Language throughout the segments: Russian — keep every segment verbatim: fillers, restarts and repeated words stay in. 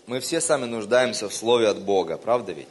Мы все сами нуждаемся в слове от Бога, правда ведь?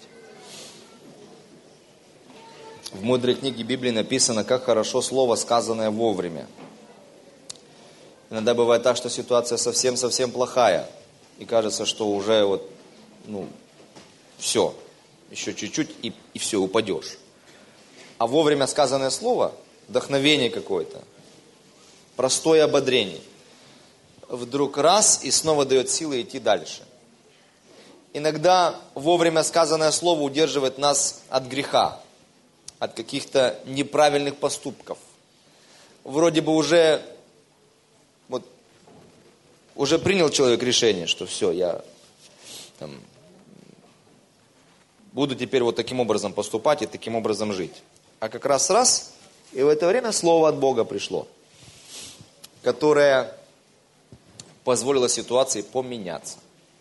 В мудрой книге Библии написано, как хорошо слово, сказанное вовремя. Иногда бывает так, что ситуация совсем-совсем плохая. И кажется, что уже вот, ну, все, еще чуть-чуть и, и все, упадешь. А вовремя сказанное слово, вдохновение какое-то, простое ободрение, вдруг раз и снова дает силы идти дальше. Иногда вовремя сказанное слово удерживает нас от греха, от каких-то неправильных поступков. Вроде бы уже, вот, уже принял человек решение, что все, я там, буду теперь вот таким образом поступать и таким образом жить. А как раз раз, и в это время слово от Бога пришло, которое позволило ситуации поменяться.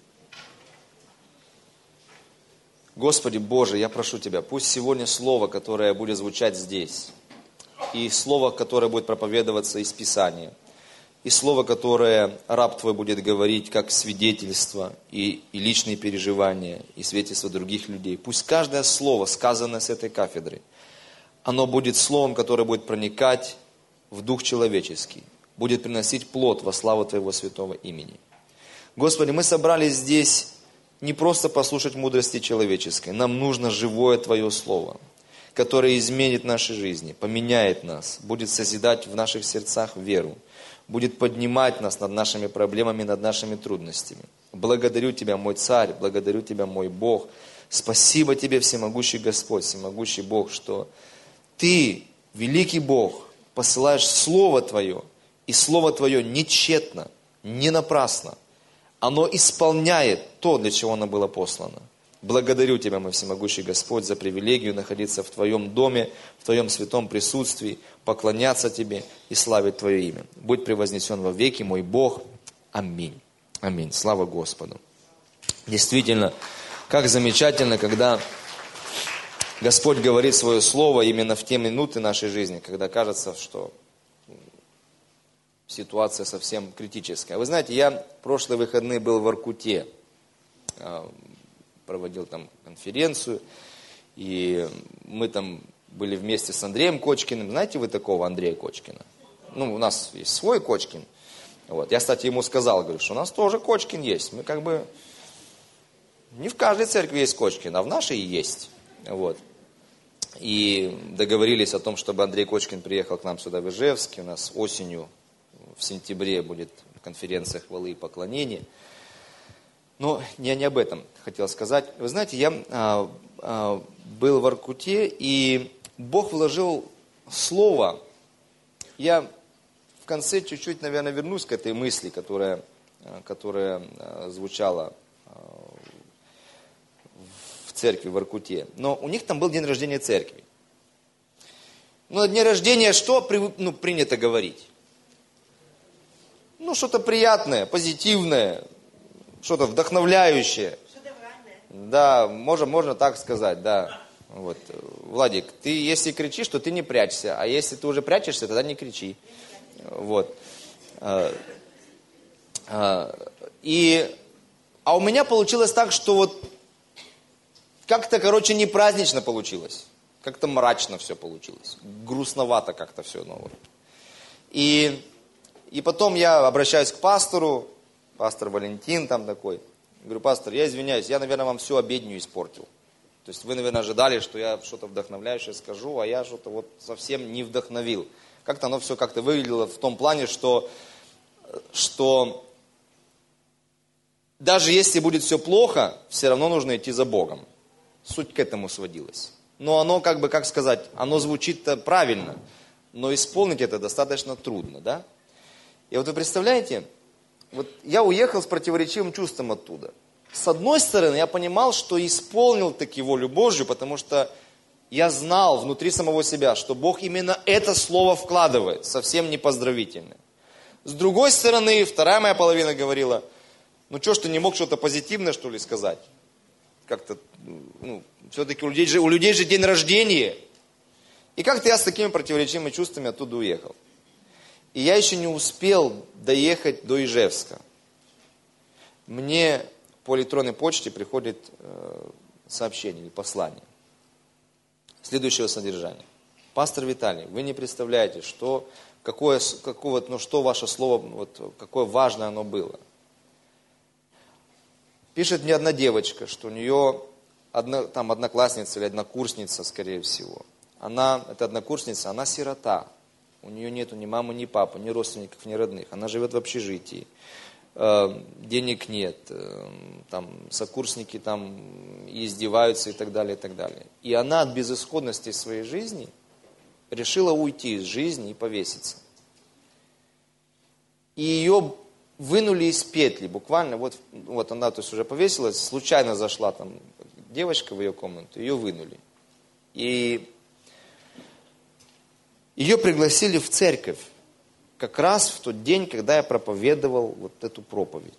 Господи Боже, я прошу Тебя, пусть сегодня слово, которое будет звучать здесь, и слово, которое будет проповедоваться из Писания, и слово, которое раб Твой будет говорить как свидетельство и, и личные переживания, и свидетельство других людей. Пусть каждое слово, сказанное с этой кафедры, оно будет словом, которое будет проникать в дух человеческий, будет приносить плод во славу Твоего святого имени. Господи, мы собрались здесь не просто послушать мудрости человеческой. Нам нужно живое Твое Слово, которое изменит наши жизни, поменяет нас, будет созидать в наших сердцах веру, будет поднимать нас над нашими проблемами, над нашими трудностями. Благодарю Тебя, мой Царь, благодарю Тебя, мой Бог. Спасибо Тебе, всемогущий Господь, всемогущий Бог, что Ты, великий Бог, посылаешь Слово Твое, и Слово Твое не тщетно, не напрасно. Оно исполняет то, для чего оно было послано. Благодарю Тебя, мой всемогущий Господь, за привилегию находиться в Твоем доме, в Твоем святом присутствии, поклоняться Тебе и славить Твое имя. Будь превознесен во веки, мой Бог. Аминь. Аминь. Слава Господу. Действительно, как замечательно, когда Господь говорит свое слово именно в те минуты нашей жизни, когда кажется, что ситуация совсем критическая. Вы знаете, я в прошлые выходные был в Воркуте, проводил там конференцию, и мы там были вместе с Андреем Кочкиным. Знаете вы такого Андрея Кочкина? Ну, у нас есть свой Кочкин. Вот. Я, кстати, ему сказал, говорю, что у нас тоже Кочкин есть. Мы как бы, не в каждой церкви есть Кочкин, а в нашей и есть. Вот. И договорились о том, чтобы Андрей Кочкин приехал к нам сюда в Ижевск. У нас осенью, в сентябре будет конференция хвалы и поклонения. Но я не об этом хотел сказать. Вы знаете, я а, а, был в Воркуте, и Бог вложил слово. Я в конце чуть-чуть, наверное, вернусь к этой мысли, которая, которая звучала в церкви в Воркуте. Но у них там был день рождения церкви. Но на дне рождения что ну, принято говорить? Ну, что-то приятное, позитивное, что-то вдохновляющее. Что-то вранное. Да, можно, можно так сказать, да. Вот. Владик, ты если кричишь, то ты не прячься. А если ты уже прячешься, тогда не кричи. Вот. И, а у меня получилось так, что вот как-то, короче, не празднично получилось. Как-то мрачно все получилось. Грустновато как-то все. Ну, вот. И... И потом я обращаюсь к пастору, пастор Валентин там такой. Говорю, пастор, я извиняюсь, я, наверное, вам всю обедню испортил. То есть вы, наверное, ожидали, что я что-то вдохновляющее скажу, а я что-то вот совсем не вдохновил. Как-то оно все как-то выглядело в том плане, что, что даже если будет все плохо, все равно нужно идти за Богом. Суть к этому сводилась. Но оно, как бы, как сказать, оно звучит-то правильно, но исполнить это достаточно трудно, да? И вот вы представляете, вот я уехал с противоречивым чувством оттуда. С одной стороны, я понимал, что исполнил таки волю Божью, потому что я знал внутри самого себя, что Бог именно это слово вкладывает, совсем не поздравительное. С другой стороны, вторая моя половина говорила, ну что ж ты не мог что-то позитивное, что ли, сказать? Как-то, ну, все-таки у людей же, у людей же день рождения. И как-то я с такими противоречивыми чувствами оттуда уехал. И я еще не успел доехать до Ижевска. Мне по электронной почте приходит э, сообщение или послание следующего содержания. Пастор Виталий, вы не представляете, что, какое, какое, ну, что ваше слово, вот, какое важное оно было. Пишет мне одна девочка, что у нее одна, там одноклассница или однокурсница, скорее всего. Она, эта однокурсница, она сирота. У нее нету ни мамы, ни папы, ни родственников, ни родных. Она живет в общежитии. Э, денег нет. Э, там сокурсники там издеваются и так далее, и так далее. И она от безысходности своей жизни решила уйти из жизни и повеситься. И ее вынули из петли. Буквально, вот, вот она то есть уже повесилась, случайно зашла там девочка в ее комнату, ее вынули. И ее пригласили в церковь, как раз в тот день, когда я проповедовал вот эту проповедь.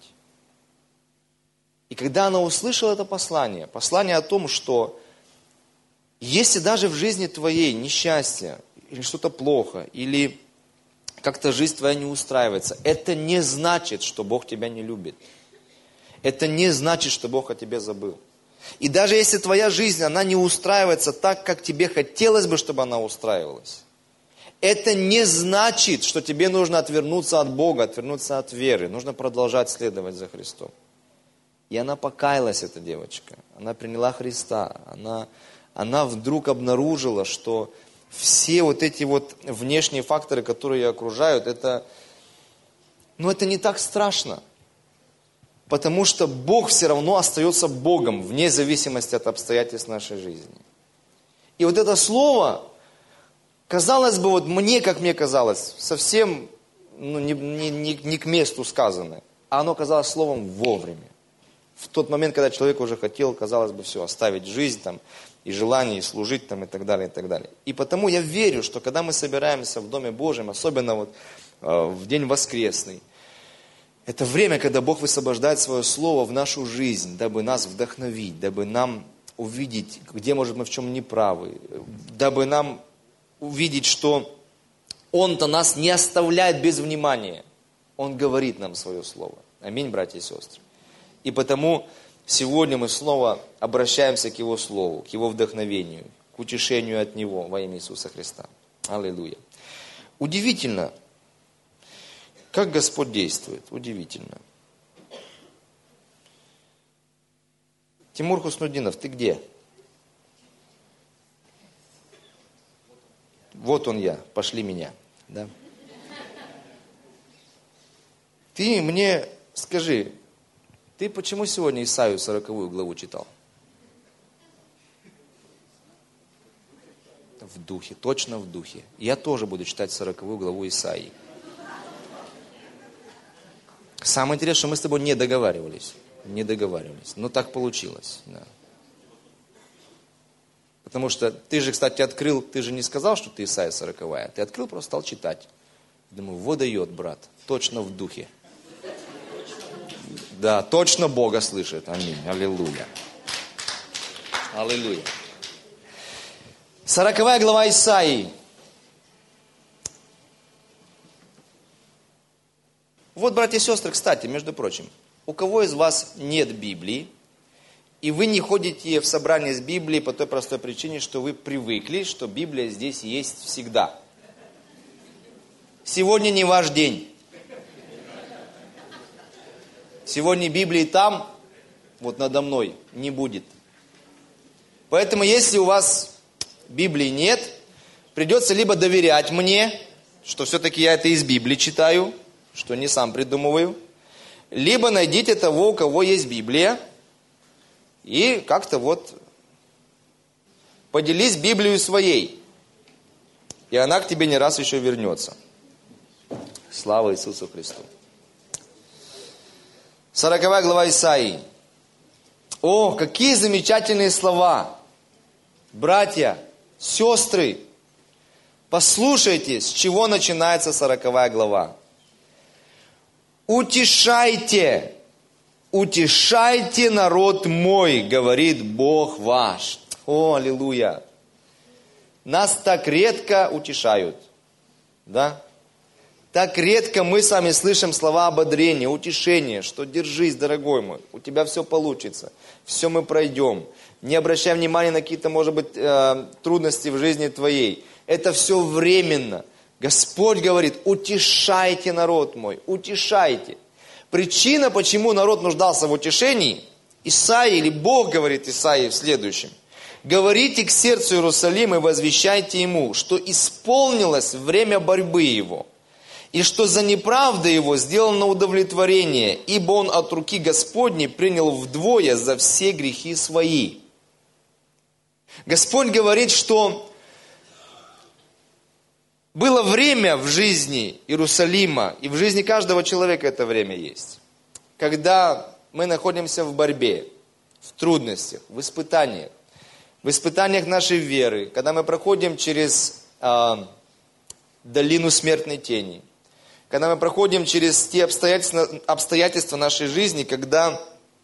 И когда она услышала это послание, послание о том, что если даже в жизни твоей несчастье, или что-то плохо, или как-то жизнь твоя не устраивается, это не значит, что Бог тебя не любит. Это не значит, что Бог о тебе забыл. И даже если твоя жизнь, она не устраивается так, как тебе хотелось бы, чтобы она устраивалась, это не значит, что тебе нужно отвернуться от Бога, отвернуться от веры. Нужно продолжать следовать за Христом. И она покаялась, эта девочка. Она приняла Христа. Она, она вдруг обнаружила, что все вот эти вот внешние факторы, которые ее окружают, это, ну, это не так страшно. Потому что Бог все равно остается Богом, вне зависимости от обстоятельств нашей жизни. И вот это слово, казалось бы, вот мне, как мне казалось, совсем ну, не, не, не, не к месту сказанное, а оно казалось словом вовремя. В тот момент, когда человек уже хотел, казалось бы, все, оставить жизнь там, и желание, и служить там, и так далее, и так далее. И потому я верю, что когда мы собираемся в Доме Божьем, особенно вот, э, в день воскресный, это время, когда Бог высвобождает свое слово в нашу жизнь, дабы нас вдохновить, дабы нам увидеть, где, может, мы в чем неправы, дабы нам увидеть, что Он-то нас не оставляет без внимания. Он говорит нам свое слово. Аминь, братья и сестры. И потому сегодня мы снова обращаемся к Его Слову, к Его вдохновению, к утешению от Него во имя Иисуса Христа. Аллилуйя. Удивительно, как Господь действует. Удивительно. Тимур Хуснудинов, ты где? Вот он я, пошли меня. Да? Ты мне скажи, ты почему сегодня Исаию сороковую главу читал? В духе, точно в духе. Я тоже буду читать сороковую главу Исаии. Самое интересное, что мы с тобой не договаривались. Не договаривались. Но так получилось. Да. Потому что ты же, кстати, открыл, ты же не сказал, что ты Исаия сороковая. Ты открыл, просто стал читать. Думаю, вот дает, брат. Точно в духе. Да, точно Бога слышит. Аминь. Аллилуйя. Аллилуйя. Сороковая глава Исаии. Вот, братья и сестры, кстати, между прочим, у кого из вас нет Библии, и вы не ходите в собрание с Библией по той простой причине, что вы привыкли, что Библия здесь есть всегда. Сегодня не ваш день. Сегодня Библии там, вот надо мной, не будет. Поэтому, если у вас Библии нет, придется либо доверять мне, что все-таки я это из Библии читаю, что не сам придумываю, либо найдите того, у кого есть Библия, и как-то вот поделись Библией своей, и она к тебе не раз еще вернется. Слава Иисусу Христу. Сороковая глава Исаии. О, какие замечательные слова! Братья, сестры, послушайте, с чего начинается сороковая глава. Утешайте, утешайте народ мой, говорит Бог ваш. О, аллилуйя. Нас так редко утешают, да? Так редко мы с вами слышим слова ободрения, утешения, что держись, дорогой мой, у тебя все получится, все мы пройдем. Не обращай внимания на какие-то, может быть, э, трудности в жизни твоей. Это все временно. Господь говорит, утешайте народ мой, утешайте. Причина, почему народ нуждался в утешении, Исаия, или Бог говорит Исаии в следующем. Говорите к сердцу Иерусалима и возвещайте ему, что исполнилось время борьбы его, и что за неправду его сделано удовлетворение, ибо он от руки Господней принял вдвое за все грехи свои. Господь говорит, что было время в жизни Иерусалима, и в жизни каждого человека это время есть, когда мы находимся в борьбе, в трудностях, в испытаниях, в испытаниях нашей веры, когда мы проходим через э, долину смертной тени, когда мы проходим через те обстоятельства, обстоятельства нашей жизни, когда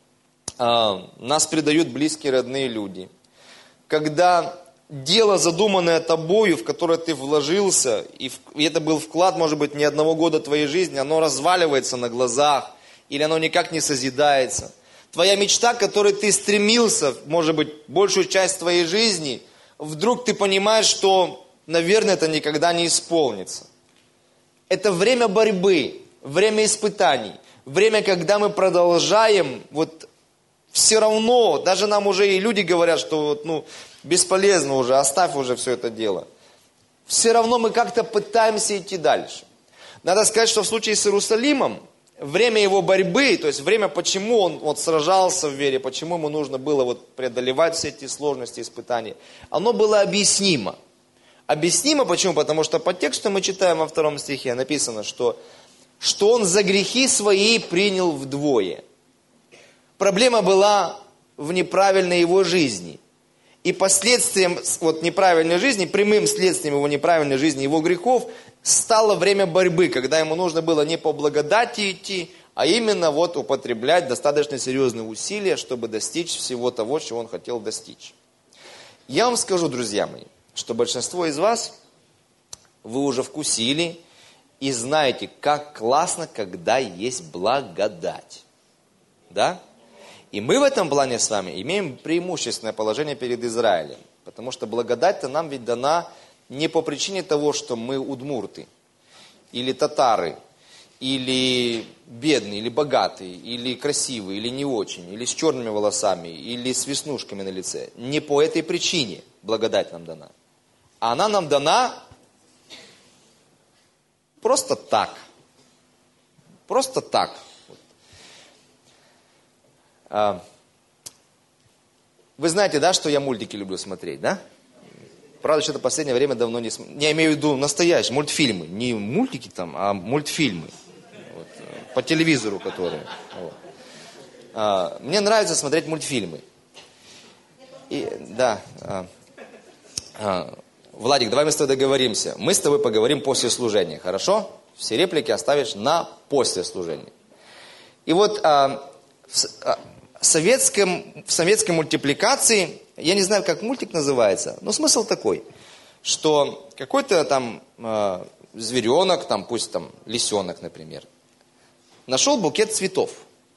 э, нас предают близкие, родные люди, когда дело, задуманное тобою, в которое ты вложился, и, в, и это был вклад, может быть, не одного года твоей жизни, оно разваливается на глазах, или оно никак не созидается. Твоя мечта, к которой ты стремился, может быть, большую часть твоей жизни, вдруг ты понимаешь, что, наверное, это никогда не исполнится. Это время борьбы, время испытаний, время, когда мы продолжаем, вот все равно, даже нам уже и люди говорят, что вот, ну, бесполезно уже, оставь уже все это дело. Все равно мы как-то пытаемся идти дальше. Надо сказать, что в случае с Иерусалимом, время его борьбы, то есть время, почему он вот сражался в вере, почему ему нужно было вот преодолевать все эти сложности, испытания, оно было объяснимо. Объяснимо почему? Потому что по тексту мы читаем во втором стихе, написано, что, что он за грехи свои принял вдвое. Проблема была в неправильной его жизни. И последствием вот неправильной жизни, прямым следствием его неправильной жизни, его грехов, стало время борьбы, когда ему нужно было не по благодати идти, а именно вот употреблять достаточно серьезные усилия, чтобы достичь всего того, чего он хотел достичь. Я вам скажу, друзья мои, что большинство из вас, вы уже вкусили и знаете, как классно, когда есть благодать. Да? И мы в этом плане с вами имеем преимущественное положение перед Израилем. Потому что благодать-то нам ведь дана не по причине того, что мы удмурты, или татары, или бедные, или богатые, или красивые, или не очень, или с черными волосами, или с веснушками на лице. Не по этой причине благодать нам дана. Она нам дана просто так. Просто так. Вы знаете, да, что я мультики люблю смотреть, да? Правда, что-то в последнее время давно не смотрю. Я имею в виду настоящие мультфильмы. Не мультики там, а мультфильмы. Вот, по телевизору, которые. Вот. А, мне нравится смотреть мультфильмы. И, да. А, а, Владик, давай мы с тобой договоримся. Мы с тобой поговорим после служения, хорошо? Все реплики оставишь на после служения. И вот а, в, а, в, советском, в советской мультипликации, я не знаю, как мультик называется, но смысл такой, что какой-то там э, зверенок, там, пусть там лисенок, например, нашел букет цветов.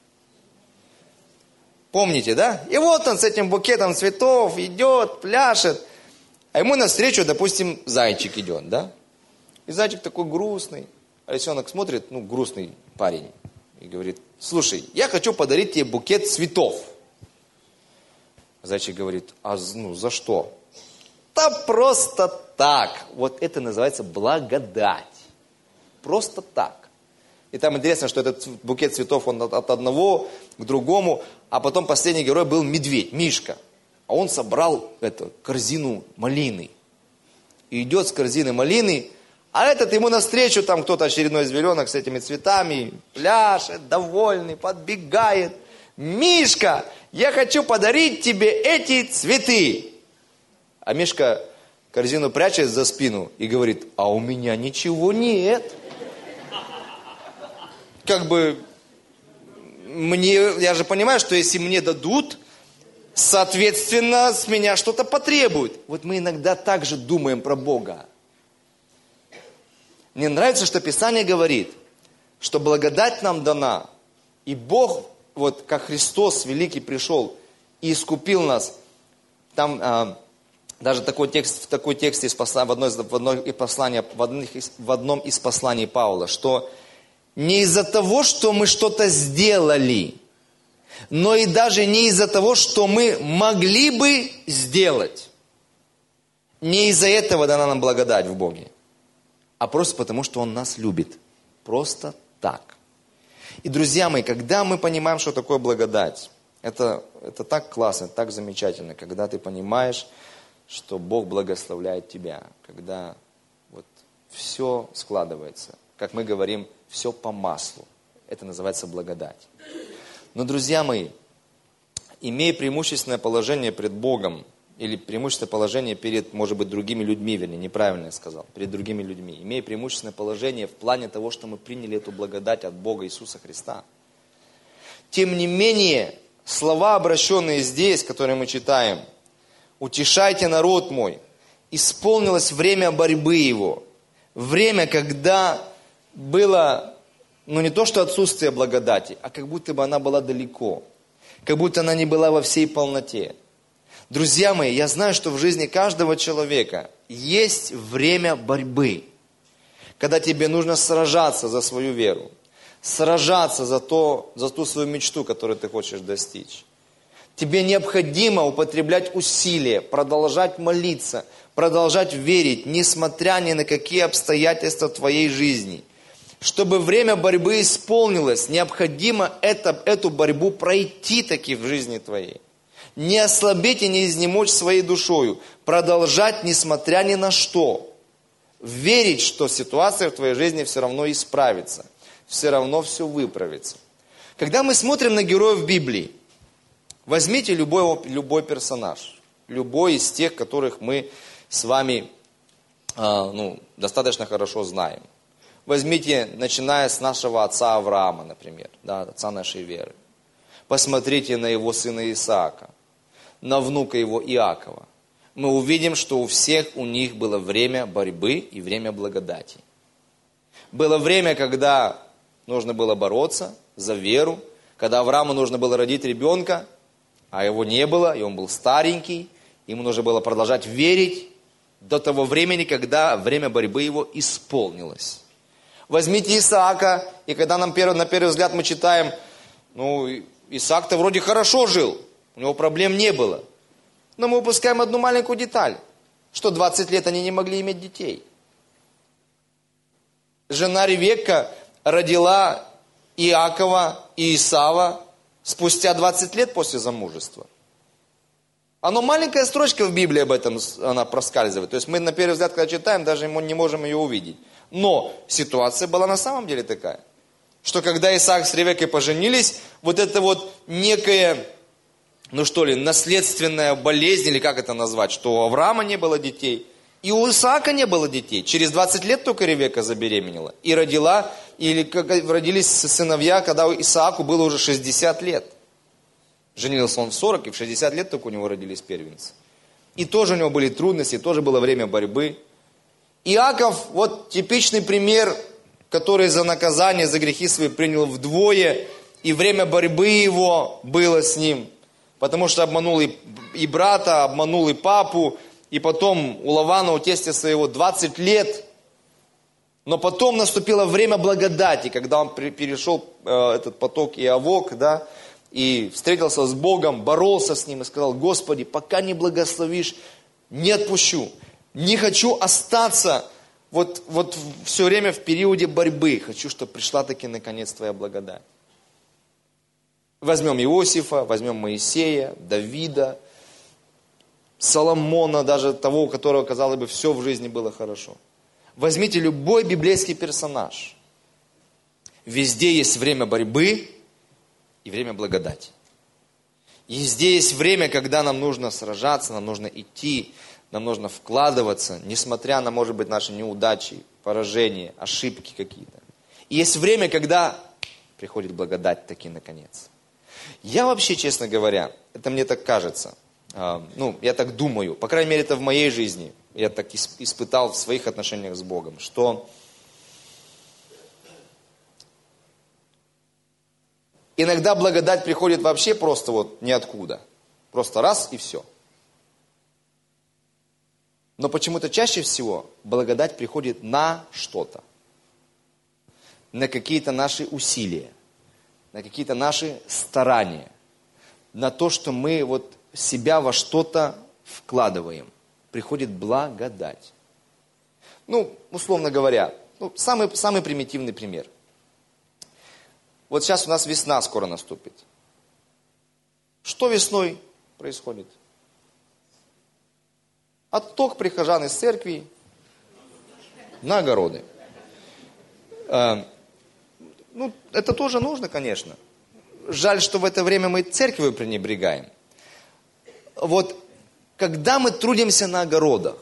Помните, да? И вот он с этим букетом цветов идет, пляшет, а ему навстречу, допустим, зайчик идет, да? И зайчик такой грустный, а лисенок смотрит, ну, грустный парень, и говорит: слушай, я хочу подарить тебе букет цветов. Зайчик говорит: а ну за что? Да просто так. Вот это называется благодать. Просто так. И там интересно, что этот букет цветов, он от одного к другому, а потом последний герой был медведь, Мишка. А он собрал эту корзину малины. И идет с корзины малины, а этот ему навстречу, там кто-то очередной зверенок с этими цветами, пляшет, довольный, подбегает. Мишка, я хочу подарить тебе эти цветы. А Мишка корзину прячет за спину и говорит: а у меня ничего нет. Как бы, мне, я же понимаю, что если мне дадут, соответственно, с меня что-то потребуют. Вот мы иногда так же думаем про Бога. Мне нравится, что Писание говорит, что благодать нам дана, и Бог, вот как Христос Великий пришел и искупил нас. Там а, даже такой текст, в такой тексте из посла, в, одной, в, одной из послания, в, одних, в одном из посланий Павла, что не из-за того, что мы что-то сделали, но и даже не из-за того, что мы могли бы сделать. Не из-за этого дана нам благодать в Боге, а просто потому, что Он нас любит. Просто так. И, друзья мои, когда мы понимаем, что такое благодать, это, это так классно, так замечательно, когда ты понимаешь, что Бог благословляет тебя, когда вот все складывается, как мы говорим, все по маслу. Это называется благодать. Но, друзья мои, имея преимущественное положение пред Богом, или преимущественное положение перед, может быть, другими людьми, вернее, неправильно я сказал, перед другими людьми, имея преимущественное положение в плане того, что мы приняли эту благодать от Бога Иисуса Христа. Тем не менее, слова, обращенные здесь, которые мы читаем, «Утешайте народ мой», исполнилось время борьбы его, время, когда было, ну не то что отсутствие благодати, а как будто бы она была далеко, как будто она не была во всей полноте. Друзья мои, я знаю, что в жизни каждого человека есть время борьбы, когда тебе нужно сражаться за свою веру, сражаться за, то, за ту свою мечту, которую ты хочешь достичь. Тебе необходимо употреблять усилия, продолжать молиться, продолжать верить, несмотря ни на какие обстоятельства твоей жизни. Чтобы время борьбы исполнилось, необходимо это, эту борьбу пройти таки в жизни твоей. Не ослабеть и не изнемочь своей душою. Продолжать, несмотря ни на что. Верить, что ситуация в твоей жизни все равно исправится. Все равно все выправится. Когда мы смотрим на героев Библии, возьмите любой, любой персонаж. Любой из тех, которых мы с вами э, ну, достаточно хорошо знаем. Возьмите, начиная с нашего отца Авраама, например, да, отца нашей веры. Посмотрите на его сына Исаака, на внука его Иакова. Мы увидим, что у всех у них было время борьбы и время благодати. Было время, когда нужно было бороться за веру, когда Аврааму нужно было родить ребенка, а его не было, и он был старенький, ему нужно было продолжать верить до того времени, когда время борьбы его исполнилось. Возьмите Исаака, и когда нам на первый взгляд мы читаем, ну, Исаак-то вроде хорошо жил, у него проблем не было. Но мы упускаем одну маленькую деталь, что двадцать лет они не могли иметь детей. Жена Ревекка родила Иакова и Исава спустя двадцать лет после замужества. Оно маленькая строчка в Библии об этом она проскальзывает. То есть мы на первый взгляд, когда читаем, даже не можем ее увидеть. Но ситуация была на самом деле такая, что когда Исаак с Ревеккой поженились, вот это вот некое, ну что ли, наследственная болезнь, или как это назвать, что у Авраама не было детей, и у Исаака не было детей. Через двадцать лет только Ревекка забеременела и родила, или родились сыновья, когда Исааку было уже шестьдесят лет. Женился он в сорок, и в шестьдесят лет только у него родились первенцы. И тоже у него были трудности, тоже было время борьбы. Иаков, вот типичный пример, который за наказание, за грехи свои принял вдвое, и время борьбы его было с ним, потому что обманул и, и брата, обманул и папу, и потом у Лавана, у тестя своего двадцать лет, но потом наступило время благодати, когда он перешел э, этот поток Иавок, да, и встретился с Богом, боролся с Ним и сказал: Господи, пока не благословишь, не отпущу. Не хочу остаться вот, вот все время в периоде борьбы. Хочу, чтобы пришла таки наконец Твоя благодать. Возьмем Иосифа, возьмем Моисея, Давида, Соломона, даже того, у которого, казалось бы, все в жизни было хорошо. Возьмите любой библейский персонаж. Везде есть время борьбы и время благодати. Везде есть время, когда нам нужно сражаться, нам нужно идти, нам нужно вкладываться, несмотря на, может быть, наши неудачи, поражения, ошибки какие-то. И есть время, когда приходит благодать таки наконец. Я вообще, честно говоря, это мне так кажется, ну, я так думаю, по крайней мере, это в моей жизни, я так испытал в своих отношениях с Богом, что Иногда благодать приходит вообще просто вот ниоткуда. Просто раз и все. Но почему-то чаще всего благодать приходит на что-то. На какие-то наши усилия. На какие-то наши старания. На то, что мы вот себя во что-то вкладываем. Приходит благодать. Ну, условно говоря, ну, самый, самый примитивный пример. Вот сейчас у нас весна скоро наступит. Что весной происходит? Отток прихожан из церкви на огороды. А, ну, это тоже нужно, конечно. Жаль, что в это время мы церковью пренебрегаем. Вот, когда мы трудимся на огородах,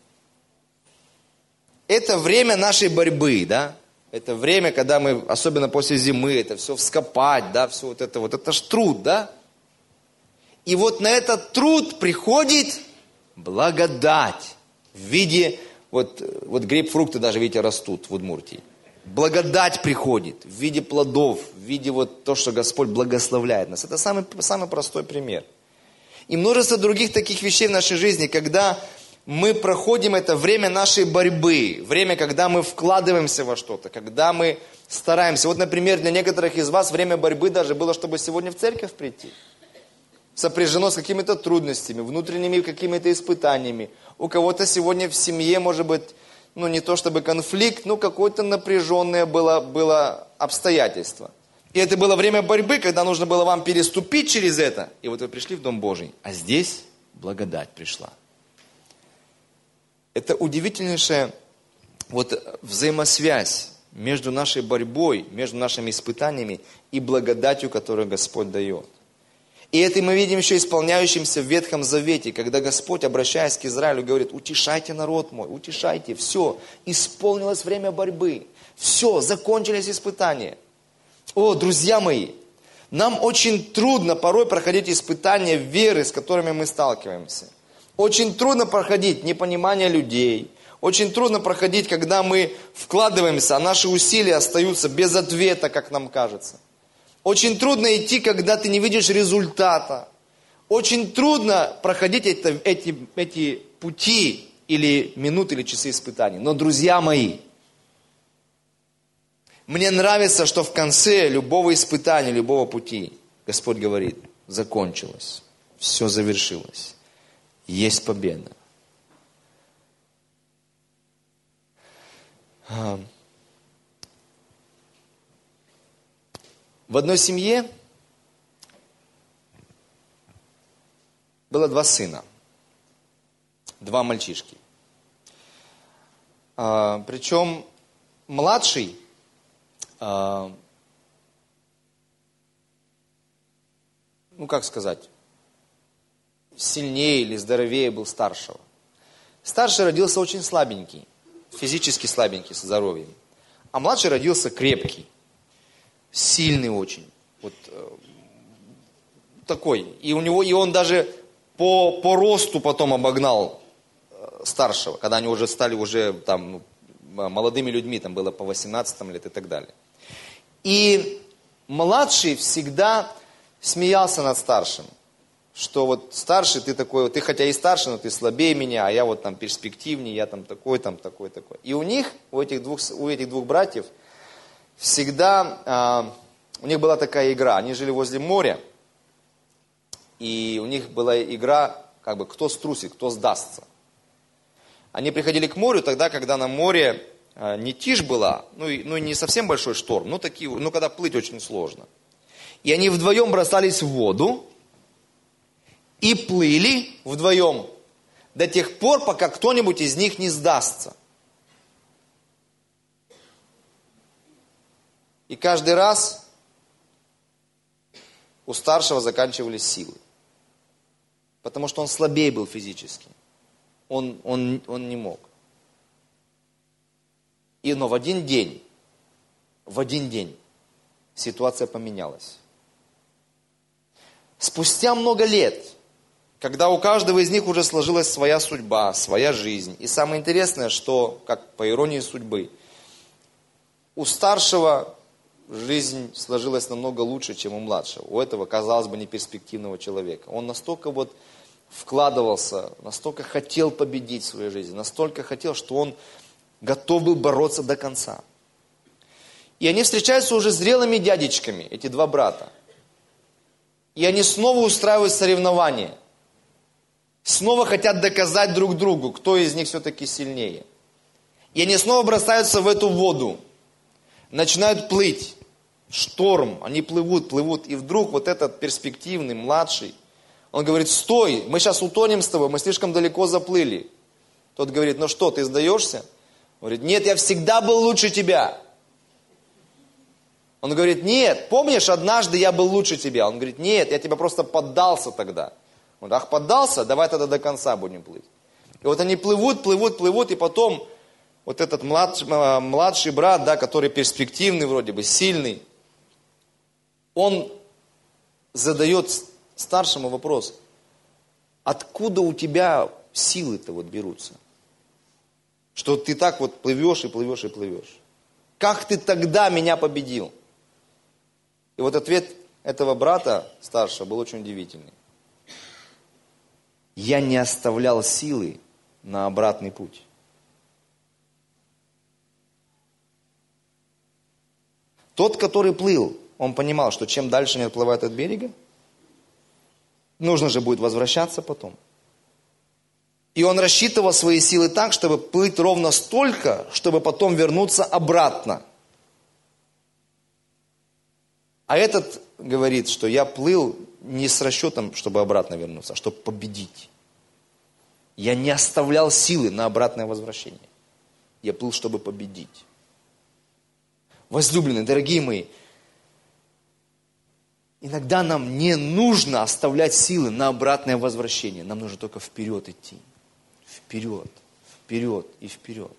это время нашей борьбы, да? Это время, когда мы, особенно после зимы, это все вскопать, да, все вот это вот, это ж труд, да? И вот на этот труд приходит благодать в виде, вот, вот грейпфрукты даже, видите, растут в Удмуртии. Благодать приходит в виде плодов, в виде вот то, что Господь благословляет нас. Это самый, самый простой пример. И множество других таких вещей в нашей жизни, когда мы проходим это время нашей борьбы, время, когда мы вкладываемся во что-то, когда мы стараемся. Вот, например, для некоторых из вас время борьбы даже было, чтобы сегодня в церковь прийти. Сопряжено с какими-то трудностями, внутренними какими-то испытаниями. У кого-то сегодня в семье, может быть, ну не то чтобы конфликт, но какое-то напряженное было, было обстоятельство. И это было время борьбы, когда нужно было вам переступить через это. И вот вы пришли в Дом Божий, а здесь благодать пришла. Это удивительнейшая вот взаимосвязь между нашей борьбой, между нашими испытаниями и благодатью, которую Господь дает. И это мы видим еще исполняющимся в Ветхом Завете, когда Господь, обращаясь к Израилю, говорит: утешайте народ мой, утешайте, все, исполнилось время борьбы, все, закончились испытания. О, друзья мои, нам очень трудно порой проходить испытания веры, с которыми мы сталкиваемся. Очень трудно проходить непонимание людей. Очень трудно проходить, когда мы вкладываемся, а наши усилия остаются без ответа, как нам кажется. Очень трудно идти, когда ты не видишь результата. Очень трудно проходить это, эти, эти пути или минуты, или часы испытаний. Но, друзья мои, мне нравится, что в конце любого испытания, любого пути Господь говорит: закончилось, все завершилось. Есть победа. В одной семье было два сына, два мальчишки. Причем младший ну как сказать, сильнее или здоровее был старшего. Старший родился очень слабенький, физически слабенький, с здоровьем. А младший родился крепкий, сильный очень. Вот э, такой. И у него, и он даже по, по росту потом обогнал э, старшего, когда они уже стали уже там, ну, молодыми людьми, там было по восемнадцать лет и так далее. И младший всегда смеялся над старшим. Что вот старший, ты такой, ты хотя и старше, но ты слабее меня, а я вот там перспективнее, я там такой, там такой, такой. И у них, у этих двух, у этих двух братьев, всегда, э, у них была такая игра. Они жили возле моря, и у них была игра, как бы, кто струсит, кто сдастся. Они приходили к морю тогда, когда на море э, не тишь была, ну и, ну и не совсем большой шторм, но такие, ну когда плыть очень сложно. И они вдвоем бросались в воду, и плыли вдвоем до тех пор, пока кто-нибудь из них не сдастся. И каждый раз у старшего заканчивались силы. Потому что он слабее был физически. Он, он, он не мог. И, но в один день, в один день ситуация поменялась. Спустя много лет, когда у каждого из них уже сложилась своя судьба, своя жизнь. И самое интересное, что, как по иронии судьбы, у старшего жизнь сложилась намного лучше, чем у младшего. У этого, казалось бы, неперспективного человека. Он настолько вот вкладывался, настолько хотел победить в своей жизни, настолько хотел, что он готов был бороться до конца. И они встречаются уже зрелыми дядечками, эти два брата. И они снова устраивают соревнования. Снова хотят доказать друг другу, кто из них все-таки сильнее. И они снова бросаются в эту воду. Начинают плыть. Шторм. Они плывут, плывут. И вдруг вот этот перспективный, младший, он говорит: стой, мы сейчас утонем с тобой, мы слишком далеко заплыли. Тот говорит: ну что, ты сдаешься? Он говорит: нет, я всегда был лучше тебя. Он говорит: нет, помнишь, однажды я был лучше тебя? Он говорит: нет, я тебя просто поддался тогда. Он говорит: ах, поддался? Давай тогда до конца будем плыть. И вот они плывут, плывут, плывут, и потом вот этот младший, младший брат, да, который перспективный вроде бы, сильный, он задает старшему вопрос: откуда у тебя силы-то вот берутся? Что ты так вот плывешь и плывешь и плывешь. Как ты тогда меня победил? И вот ответ этого брата старшего был очень удивительный. Я не оставлял силы на обратный путь. Тот, который плыл, он понимал, что чем дальше они отплывают от берега, нужно же будет возвращаться потом. И он рассчитывал свои силы так, чтобы плыть ровно столько, чтобы потом вернуться обратно. А этот говорит, что я плыл не с расчетом, чтобы обратно вернуться, а чтобы победить. Я не оставлял силы на обратное возвращение. Я плыл, чтобы победить. Возлюбленные, дорогие мои, иногда нам не нужно оставлять силы на обратное возвращение. Нам нужно только вперед идти. Вперед, вперед и вперед.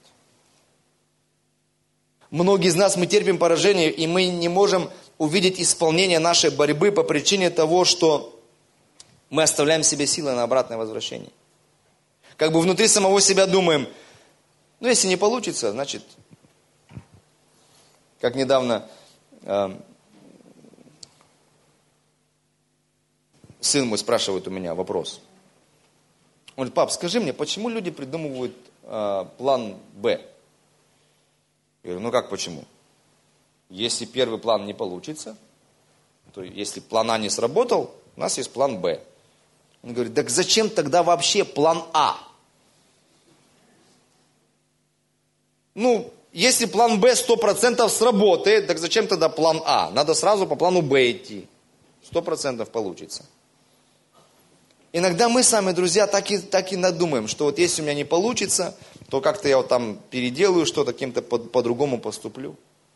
Многие из нас, мы терпим поражение, и мы не можем увидеть исполнение нашей борьбы по причине того, что мы оставляем себе силы на обратное возвращение. Как бы внутри самого себя думаем: ну если не получится, значит, как недавно э, сын мой спрашивает у меня вопрос. Он говорит: пап, скажи мне, почему люди придумывают э, план Б? Я говорю: ну как почему? Если первый план не получится, то если план А не сработал, у нас есть план Б. Он говорит: так зачем тогда вообще план А? Ну, если план Б сто процентов сработает, так зачем тогда план А? Надо сразу по плану Б идти. сто процентов получится. Иногда мы сами, друзья, так и, так и надумаем, что вот если у меня не получится, то как-то я вот там переделаю что-то, каким-то по- по-другому поступлю.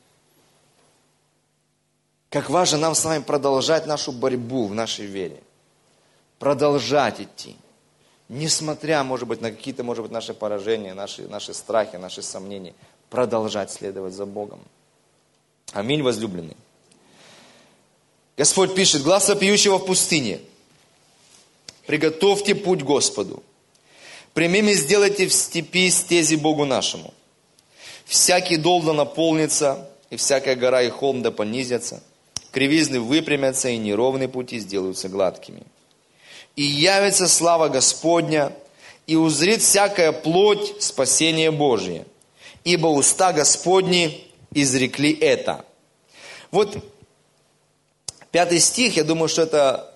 Как важно нам с вами продолжать нашу борьбу в нашей вере. Продолжать идти. Несмотря, может быть, на какие-то, может быть, наши поражения, наши, наши страхи, наши сомнения. Продолжать следовать за Богом. Аминь, возлюбленный. Господь пишет: глаз вопиющего в пустыне. Приготовьте путь Господу. Прямыми сделайте в степи стези Богу нашему. Всякий дол да наполнится, и всякая гора и холм да понизятся. Кривизны выпрямятся, и неровные пути сделаются гладкими. И явится слава Господня, и узрит всякая плоть спасение Божие. Ибо уста Господни изрекли это. Вот пятый стих, я думаю, что это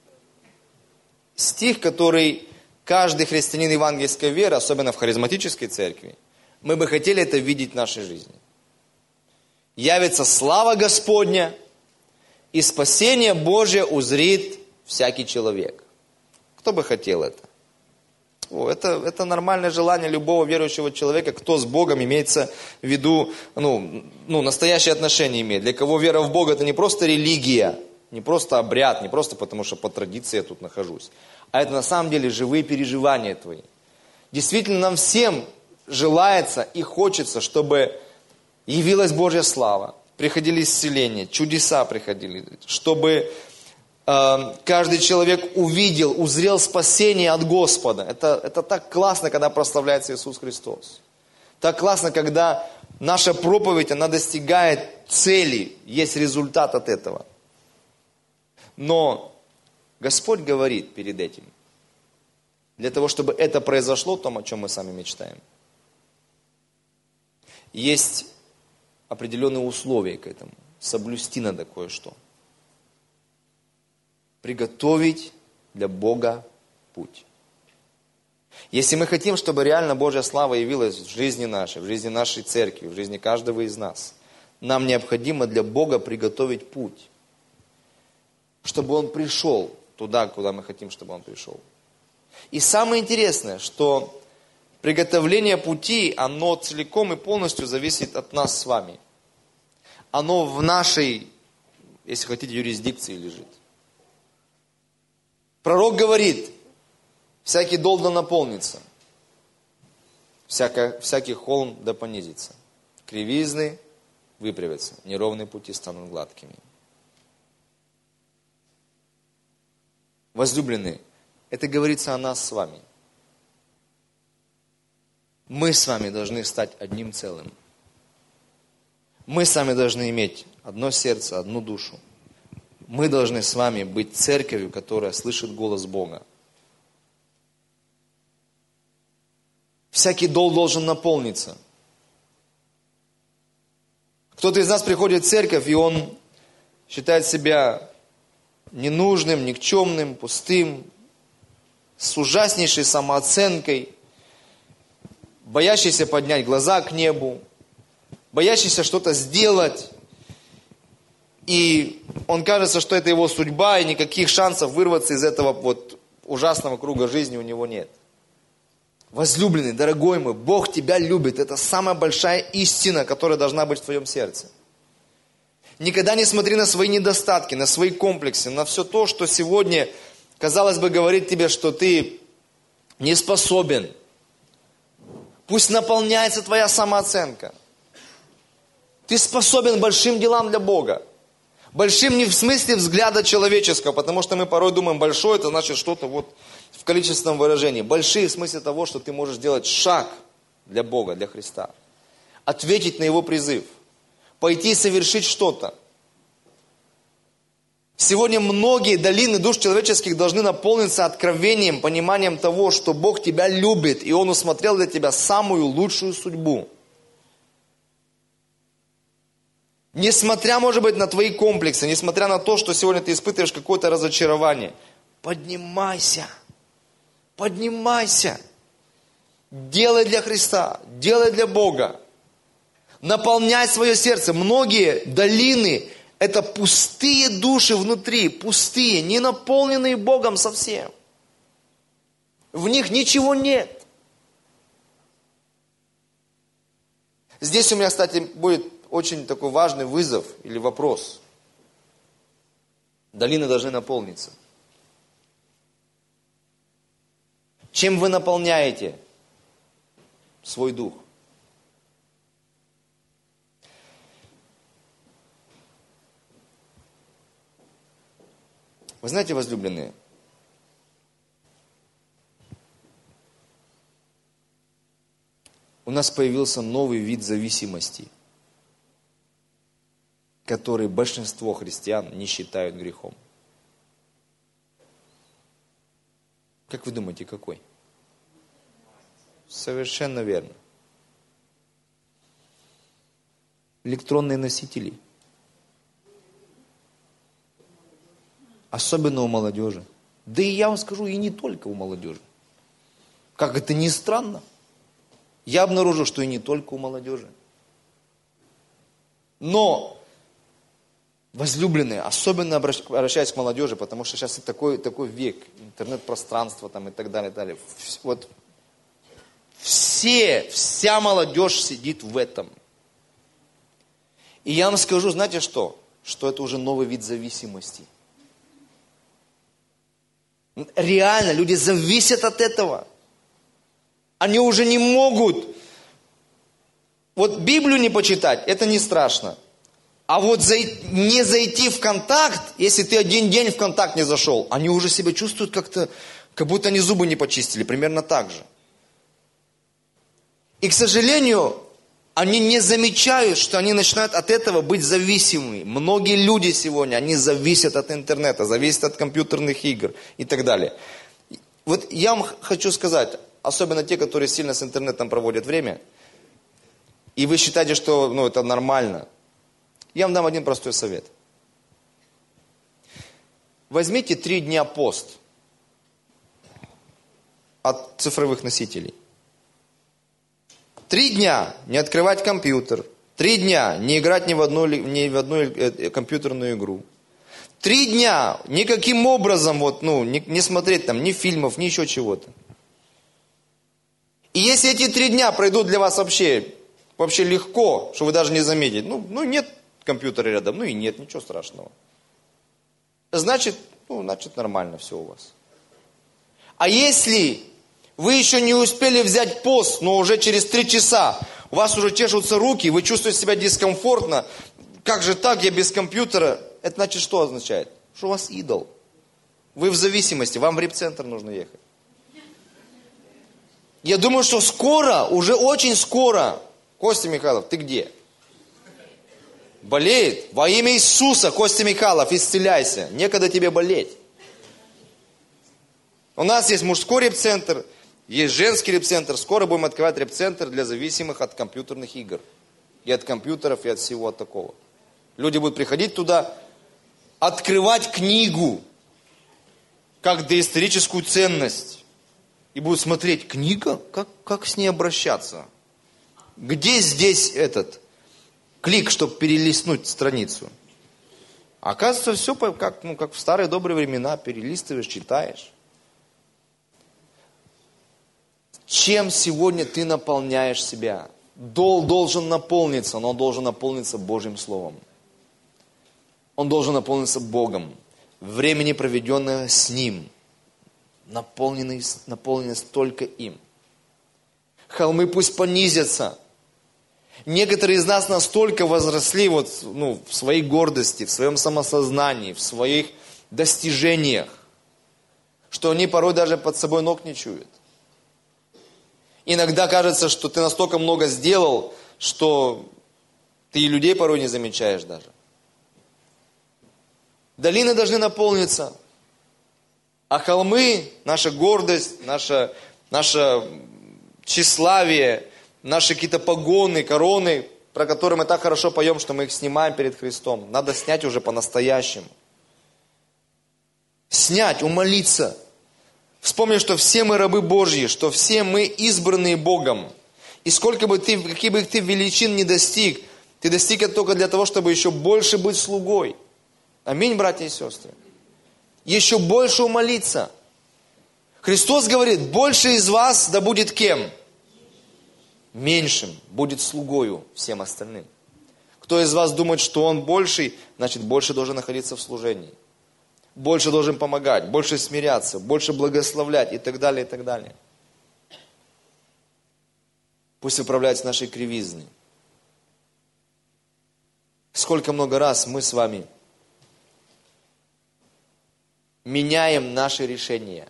стих, который каждый христианин евангельской веры, особенно в харизматической церкви, мы бы хотели это видеть в нашей жизни. Явится слава Господня, и спасение Божие узрит всякий человек. Кто бы хотел это? О, это, это нормальное желание любого верующего человека, кто с Богом имеется в виду, ну, ну, настоящие отношения имеет. Для кого вера в Бога — это не просто религия, не просто обряд, не просто потому, что по традиции я тут нахожусь, а это на самом деле живые переживания твои. Действительно, нам всем желается и хочется, чтобы явилась Божья слава, приходили исцеления, чудеса приходили, чтобы э, каждый человек увидел, узрел спасение от Господа. Это, это так классно, когда прославляется Иисус Христос. Так классно, когда наша проповедь, она достигает цели, есть результат от этого. Но Господь говорит перед этим, для того, чтобы это произошло, то, о чем мы сами мечтаем, есть определенные условия к этому. Соблюсти надо кое-что. Приготовить для Бога путь. Если мы хотим, чтобы реально Божья слава явилась в жизни нашей, в жизни нашей церкви, в жизни каждого из нас, нам необходимо для Бога приготовить путь, чтобы Он пришел туда, куда мы хотим, чтобы Он пришел. И самое интересное, что приготовление пути, оно целиком и полностью зависит от нас с вами. Оно в нашей, если хотите, юрисдикции лежит. Пророк говорит, всякий дол да наполнится, всяко, всякий холм да понизится, кривизны выправятся, неровные пути станут гладкими. Возлюбленные, это говорится о нас с вами. Мы с вами должны стать одним целым. Мы с вами должны иметь одно сердце, одну душу. Мы должны с вами быть церковью, которая слышит голос Бога. Всякий дол должен наполниться. Кто-то из нас приходит в церковь, и он считает себя ненужным, никчемным, пустым, с ужаснейшей самооценкой, боящийся поднять глаза к небу, боящийся что-то сделать. И он кажется, что это его судьба, и никаких шансов вырваться из этого вот ужасного круга жизни у него нет. Возлюбленный, дорогой мой, Бог тебя любит. Это самая большая истина, которая должна быть в твоем сердце. Никогда не смотри на свои недостатки, на свои комплексы, на все то, что сегодня, казалось бы, говорит тебе, что ты не способен. Пусть наполняется твоя самооценка. Ты способен большим делам для Бога. Большим не в смысле взгляда человеческого, потому что мы порой думаем, большое это значит что-то вот в количественном выражении. Большие в смысле того, что ты можешь сделать шаг для Бога, для Христа. Ответить на Его призыв. Пойти и совершить что-то. Сегодня многие долины душ человеческих должны наполниться откровением, пониманием того, что Бог тебя любит, и Он усмотрел для тебя самую лучшую судьбу. Несмотря, может быть, на твои комплексы, несмотря на то, что сегодня ты испытываешь какое-то разочарование, поднимайся, поднимайся, делай для Христа, делай для Бога, наполняй свое сердце. Многие долины – это пустые души внутри, пустые, не наполненные Богом совсем. В них ничего нет. Здесь у меня, кстати, будет очень такой важный вызов или вопрос. Долины должны наполниться. Чем вы наполняете свой дух? Вы знаете, возлюбленные, у нас появился новый вид зависимости, который большинство христиан не считают грехом. Как вы думаете, какой? Совершенно верно. Электронные носители. Особенно у молодежи. Да и я вам скажу, и не только у молодежи. Как это ни странно. Я обнаружил, что и не только у молодежи. Но возлюбленные, особенно обращаясь к молодежи, потому что сейчас такой, такой век, интернет-пространство там и так далее, и далее. Вот все, вся молодежь сидит в этом. И я вам скажу, знаете что? Что это уже новый вид зависимости. Реально, люди зависят от этого. Они уже не могут. Вот Библию не почитать, это не страшно. А вот зай, не зайти в контакт, если ты один день в контакт не зашел, они уже себя чувствуют как-то, как будто они зубы не почистили, примерно так же. И, к сожалению, они не замечают, что они начинают от этого быть зависимыми. Многие люди сегодня, они зависят от интернета, зависят от компьютерных игр и так далее. Вот я вам хочу сказать, особенно те, которые сильно с интернетом проводят время, и вы считаете, что ну, это нормально, я вам дам один простой совет. Возьмите три дня пост от цифровых носителей. Три дня не открывать компьютер. Три дня не играть ни в одну, ни в одну компьютерную игру. Три дня никаким образом вот, ну, не, не смотреть там ни фильмов, ни еще чего-то. И если эти три дня пройдут для вас вообще, вообще легко, что вы даже не заметите, ну, ну нет компьютера рядом, ну и нет, ничего страшного. Значит, ну, значит нормально все у вас. А если вы еще не успели взять пост, но уже через три часа у вас уже чешутся руки, вы чувствуете себя дискомфортно, как же так, я без компьютера, это значит что означает? Что у вас идол. Вы в зависимости, вам в репцентр нужно ехать. Я думаю, что скоро, уже очень скоро, Костя Михайлов, ты где? Болеет? Во имя Иисуса, Костя Михайлов, исцеляйся. Некогда тебе болеть. У нас есть мужской репцентр, есть женский репцентр. Скоро будем открывать репцентр для зависимых от компьютерных игр. И от компьютеров, и от всего от такого. Люди будут приходить туда, открывать книгу, как доисторическую ценность. И будут смотреть, книга, как, как с ней обращаться? Где здесь этот клик, чтобы перелистнуть страницу? Оказывается, все как, ну, как в старые добрые времена. Перелистываешь, читаешь. Чем сегодня ты наполняешь себя? Дол должен наполниться, но он должен наполниться Божьим Словом. Он должен наполниться Богом. Времени, проведенное с Ним. Наполненный, наполненный только им. Холмы пусть понизятся. Некоторые из нас настолько возросли вот, ну, в своей гордости, в своем самосознании, в своих достижениях, что они порой даже под собой ног не чуют. Иногда кажется, что ты настолько много сделал, что ты и людей порой не замечаешь даже. Долины должны наполниться. А холмы, наша гордость, наше, наше тщеславие, наши какие-то погоны, короны, про которые мы так хорошо поем, что мы их снимаем перед Христом. Надо снять уже по-настоящему. Снять, умолиться. Вспомни, что все мы рабы Божьи, что все мы избранные Богом. И сколько бы ты, каких бы ты величин не достиг, ты достиг это только для того, чтобы еще больше быть слугой. Аминь, братья и сестры. Еще больше умолиться. Христос говорит, больше из вас да будет кем? Меньшим, будет слугою всем остальным. Кто из вас думает, что он больший, значит больше должен находиться в служении. Больше должен помогать, больше смиряться, больше благословлять и так далее, и так далее. Пусть управляет нашей кривизной. Сколько много раз мы с вами меняем наши решения.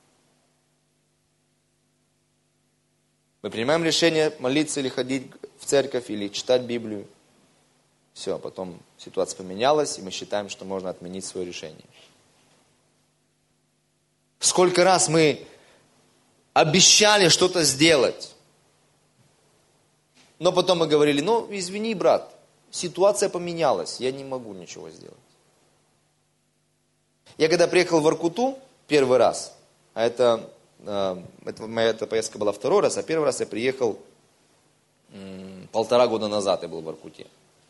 Мы принимаем решение молиться или ходить в церковь, или читать Библию. Все, потом ситуация поменялась, и мы считаем, что можно отменить свое решение. Сколько раз мы обещали что-то сделать, но потом мы говорили, ну, извини, брат, ситуация поменялась, я не могу ничего сделать. Я когда приехал в Воркуту первый раз, а это, э, это моя эта поездка была второй раз, а первый раз я приехал м, полтора года назад, я был в Воркуте.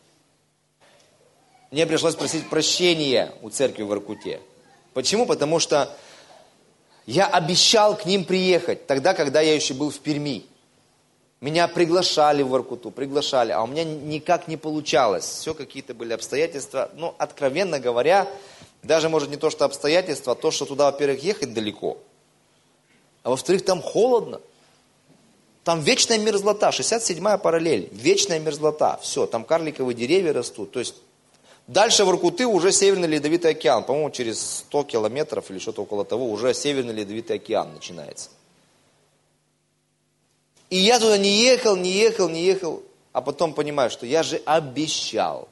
Мне пришлось просить прощения у церкви в Воркуте. Почему? Потому что я обещал к ним приехать, тогда, когда я еще был в Перми. Меня приглашали в Воркуту, приглашали, а у меня никак не получалось. Все какие-то были обстоятельства. Ну, откровенно говоря, даже, может, не то, что обстоятельства, а то, что туда, во-первых, ехать далеко. А во-вторых, там холодно. Там вечная мерзлота, шестьдесят седьмая параллель. Вечная мерзлота. Все, там карликовые деревья растут. То есть, дальше Воркуты уже Северный Ледовитый океан. По-моему, через сто километров или что-то около того, уже Северный Ледовитый океан начинается. И я туда не ехал, не ехал, не ехал. а потом понимаю, что я же обещал.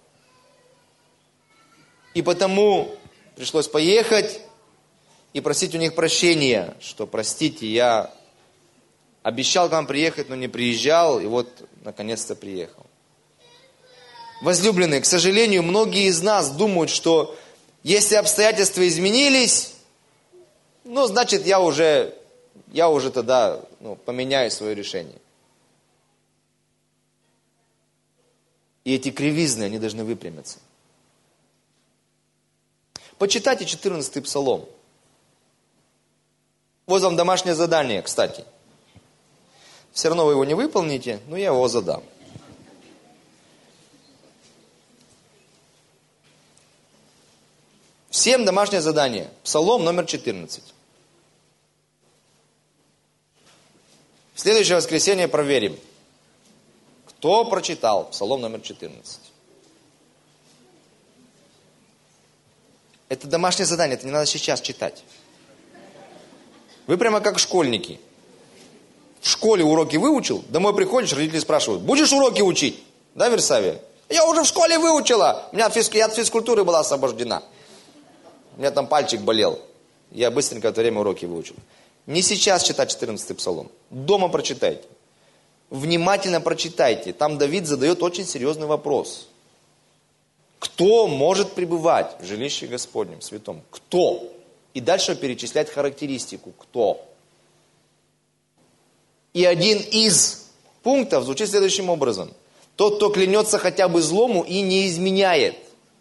И потому пришлось поехать и просить у них прощения, что простите, я обещал к вам приехать, но не приезжал, и вот наконец-то приехал. Возлюбленные, к сожалению, многие из нас думают, что если обстоятельства изменились, ну, значит, я уже, я уже тогда ну, поменяю свое решение. И эти кривизны, они должны выпрямиться. Почитайте четырнадцатый псалом. Вот вам домашнее задание, кстати. Все равно вы его не выполните, но я его задам. Всем домашнее задание. Псалом номер четырнадцать. В следующее воскресенье проверим, кто прочитал псалом номер четырнадцать. Это домашнее задание, это не надо сейчас читать. Вы прямо как школьники. В школе уроки выучил, домой приходишь, родители спрашивают, будешь уроки учить? Да, Версавия? Я уже в школе выучила, у меня физ... я от физкультуры была освобождена. У меня там пальчик болел. Я быстренько в это время уроки выучил. Не сейчас читать четырнадцатый псалом. Дома прочитайте. Внимательно прочитайте. Там Давид задает очень серьезный вопрос. Кто может пребывать в жилище Господнем, святом? Кто? И дальше перечислять характеристику. Кто? И один из пунктов звучит следующим образом. Тот, кто клянется хотя бы злому и не изменяет.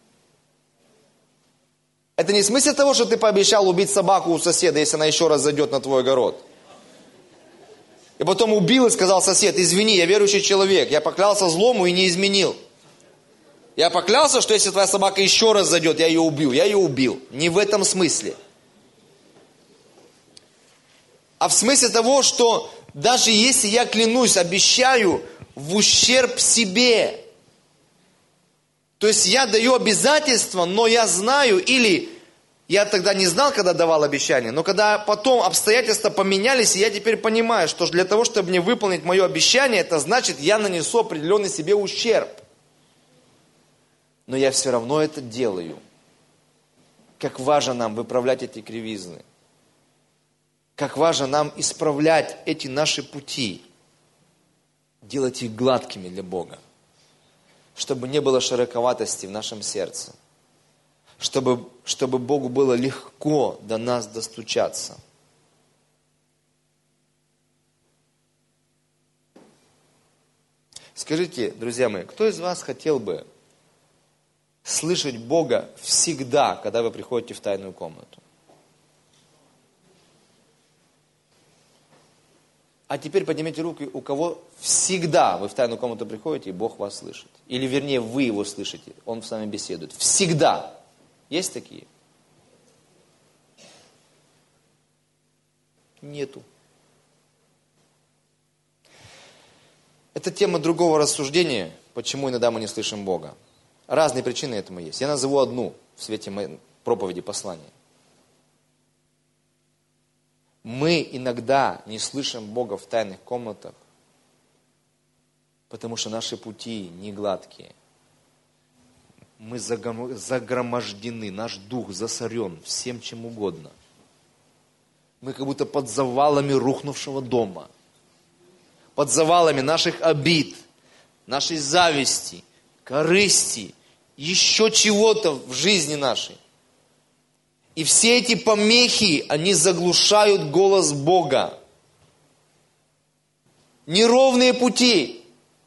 Это не в смысле того, что ты пообещал убить собаку у соседа, если она еще раз зайдет на твой огород. И потом убил и сказал сосед, извини, я верующий человек, я поклялся злому и не изменил. Я поклялся, что если твоя собака еще раз зайдет, я ее убью. Я ее убил. Не в этом смысле. А в смысле того, что даже если я клянусь, обещаю в ущерб себе. То есть я даю обязательства, но я знаю, или я тогда не знал, когда давал обещание, но когда потом обстоятельства поменялись, и я теперь понимаю, что для того, чтобы мне выполнить мое обещание, это значит, я нанесу определенный себе ущерб. Но я все равно это делаю. Как важно нам выправлять эти кривизны. Как важно нам исправлять эти наши пути. Делать их гладкими для Бога. Чтобы не было широковатости в нашем сердце. Чтобы, чтобы Богу было легко до нас достучаться. Скажите, друзья мои, кто из вас хотел бы слышать Бога всегда, когда вы приходите в тайную комнату? А теперь поднимите руки, у кого всегда вы в тайную комнату приходите, и Бог вас слышит. Или вернее, вы его слышите, Он с вами беседует. Всегда. Есть такие? Нету. Это тема другого рассуждения, почему иногда мы не слышим Бога. Разные причины этому есть. Я назову одну в свете моей проповеди, послания. Мы иногда не слышим Бога в тайных комнатах, потому что наши пути не гладкие. Мы загромождены, наш дух засорен всем чем угодно. Мы как будто под завалами рухнувшего дома, под завалами наших обид, нашей зависти, корысти, еще чего-то в жизни нашей. И все эти помехи, они заглушают голос Бога. Неровные пути.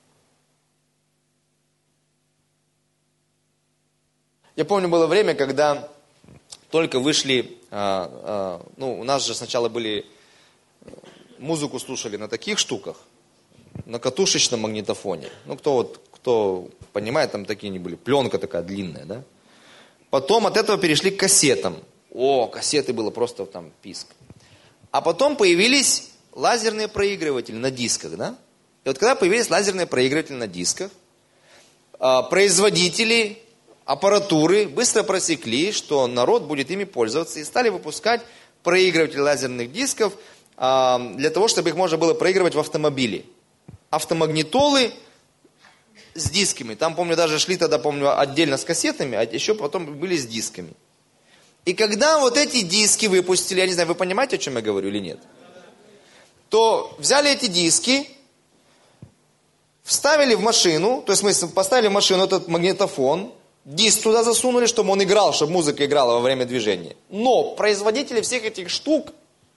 Я помню, было время, когда только вышли, а, а, ну, у нас же сначала были, музыку слушали на таких штуках, на катушечном магнитофоне. Ну, кто вот, кто понимает, там такие не были, пленка такая длинная, да. Потом от этого перешли к кассетам. О, кассеты было просто там писк. А потом появились лазерные проигрыватели на дисках, да. И вот когда появились лазерные проигрыватели на дисках, производители аппаратуры быстро просекли, что народ будет ими пользоваться, и стали выпускать проигрыватели лазерных дисков для того, чтобы их можно было проигрывать в автомобиле. Автомагнитолы с дисками. Там, помню, даже шли тогда, помню, отдельно с кассетами, а еще потом были с дисками. И когда вот эти диски выпустили, я не знаю, вы понимаете, о чем я говорю или нет? То взяли эти диски, вставили в машину, то есть мы поставили в машину этот магнитофон, диск туда засунули, чтобы он играл, чтобы музыка играла во время движения. Но производители всех этих штук,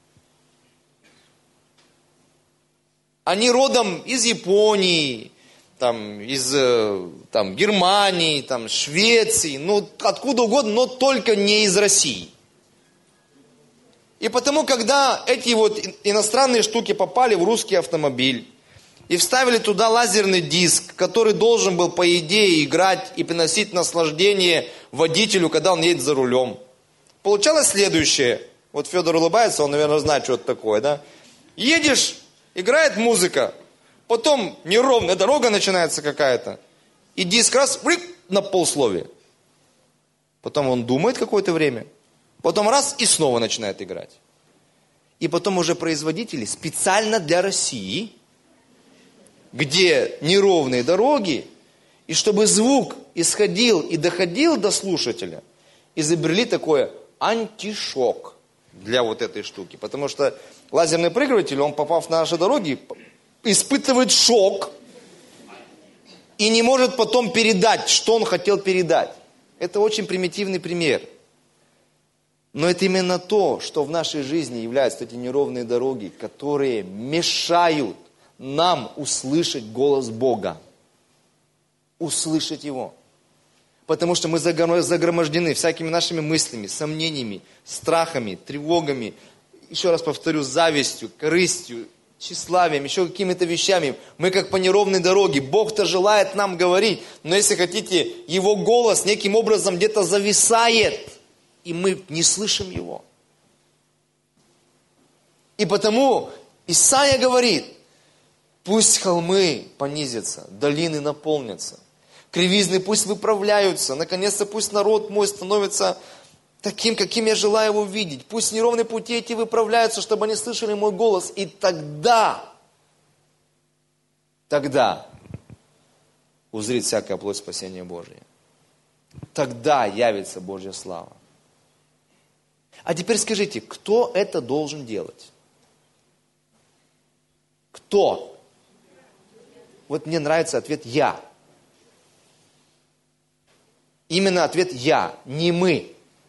они родом из Японии, там, из там, Германии, там, Швеции, ну откуда угодно, но только не из России. И потому, когда эти вот иностранные штуки попали в русский автомобиль и вставили туда лазерный диск, который должен был, по идее, играть и приносить наслаждение водителю, когда он едет за рулем, получалось следующее. Вот Федор улыбается, он, наверное, знает, что это такое, да? Едешь, играет музыка, потом неровная дорога начинается какая-то, и диск раз, на полусловие. Потом он думает какое-то время, потом раз, и снова начинает играть. И потом уже производители специально для России, где неровные дороги, и чтобы звук исходил и доходил до слушателя, изобрели такое антишок для вот этой штуки. Потому что лазерный проигрыватель, он, попав на наши дороги, испытывает шок и не может потом передать, что он хотел передать. Это очень примитивный пример. Но это именно то, что в нашей жизни являются эти неровные дороги, которые мешают нам услышать голос Бога. Услышать Его. Потому что мы загромождены всякими нашими мыслями, сомнениями, страхами, тревогами, еще раз повторю, завистью, корыстью, тщеславием, еще какими-то вещами. Мы как по неровной дороге. Бог-то желает нам говорить, но если хотите, Его голос неким образом где-то зависает, и мы не слышим Его. И потому Исайя говорит, пусть холмы понизятся, долины наполнятся, кривизны пусть выправляются, наконец-то пусть народ мой становится таким, каким я желаю его видеть. Пусть неровные пути эти выправляются, чтобы они слышали мой голос. И тогда, тогда узрит всякая плоть спасения Божия. Тогда явится Божья слава. А теперь скажите, кто это должен делать? Кто? Вот мне нравится ответ «я». Именно ответ «я», не «мы».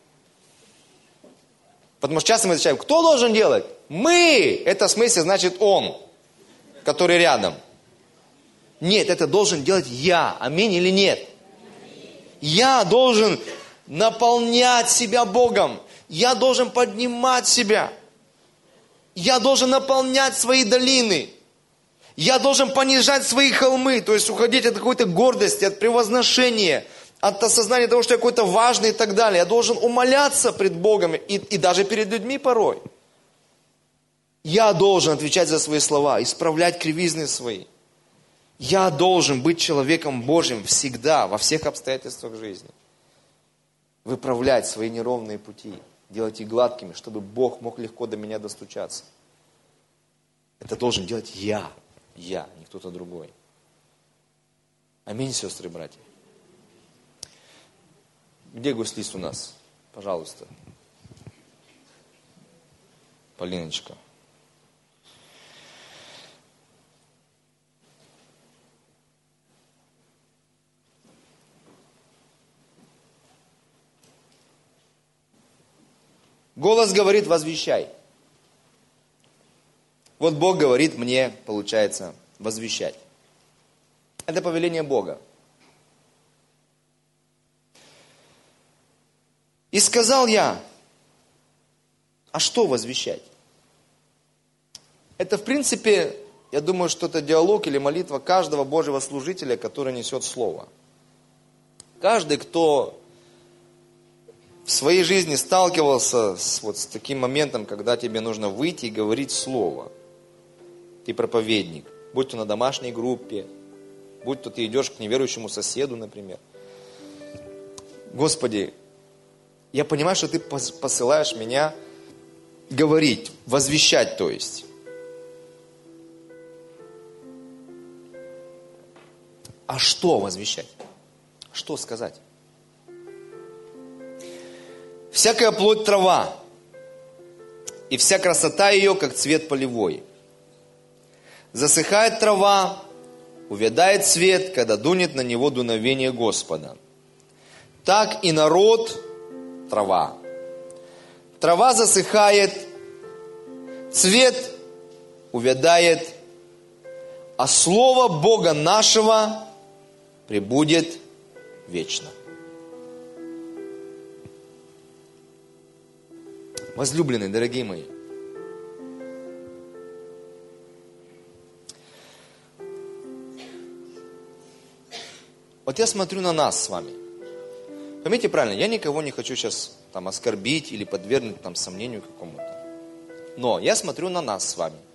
Потому что часто мы отвечаем, кто должен делать? Мы! Это в смысле значит он, который рядом. Нет, это должен делать я. Аминь или нет? Я должен наполнять себя Богом. Я должен поднимать себя. Я должен наполнять свои долины. Я должен понижать свои холмы. То есть уходить от какой-то гордости, от превозношения, от осознания того, что я какой-то важный и так далее. Я должен умоляться пред Богом и, и даже перед людьми порой. Я должен отвечать за свои слова, исправлять кривизны свои. Я должен быть человеком Божьим всегда, во всех обстоятельствах жизни. Выправлять свои неровные пути, делать их гладкими, чтобы Бог мог легко до меня достучаться. Это должен делать я, я, не кто-то другой. Аминь, сестры и братья. Где гуслист у нас? Пожалуйста. Полиночка. Голос говорит, возвещай. Вот Бог говорит мне, получается, возвещать. Это повеление Бога. И сказал я, а что возвещать? Это, в принципе, я думаю, что это диалог или молитва каждого Божьего служителя, который несет Слово. Каждый, кто в своей жизни сталкивался с, вот, с таким моментом, когда тебе нужно выйти и говорить Слово. Ты проповедник. Будь то на домашней группе, будь то ты идешь к неверующему соседу, например. Господи, я понимаю, что ты посылаешь меня говорить, возвещать, то есть. А А что возвещать? Что сказать? Всякая плоть трава, и вся красота ее, как цвет полевой. Засыхает трава, увядает цвет, когда дунет на него дуновение Господа. Так и народ трава. Трава засыхает, цвет увядает, а слово Бога нашего пребудет вечно. Возлюбленные, дорогие мои, вот я смотрю на нас с вами. Поймите правильно, я никого не хочу сейчас там оскорбить или подвергнуть там сомнению какому-то. Но я смотрю на нас с вами.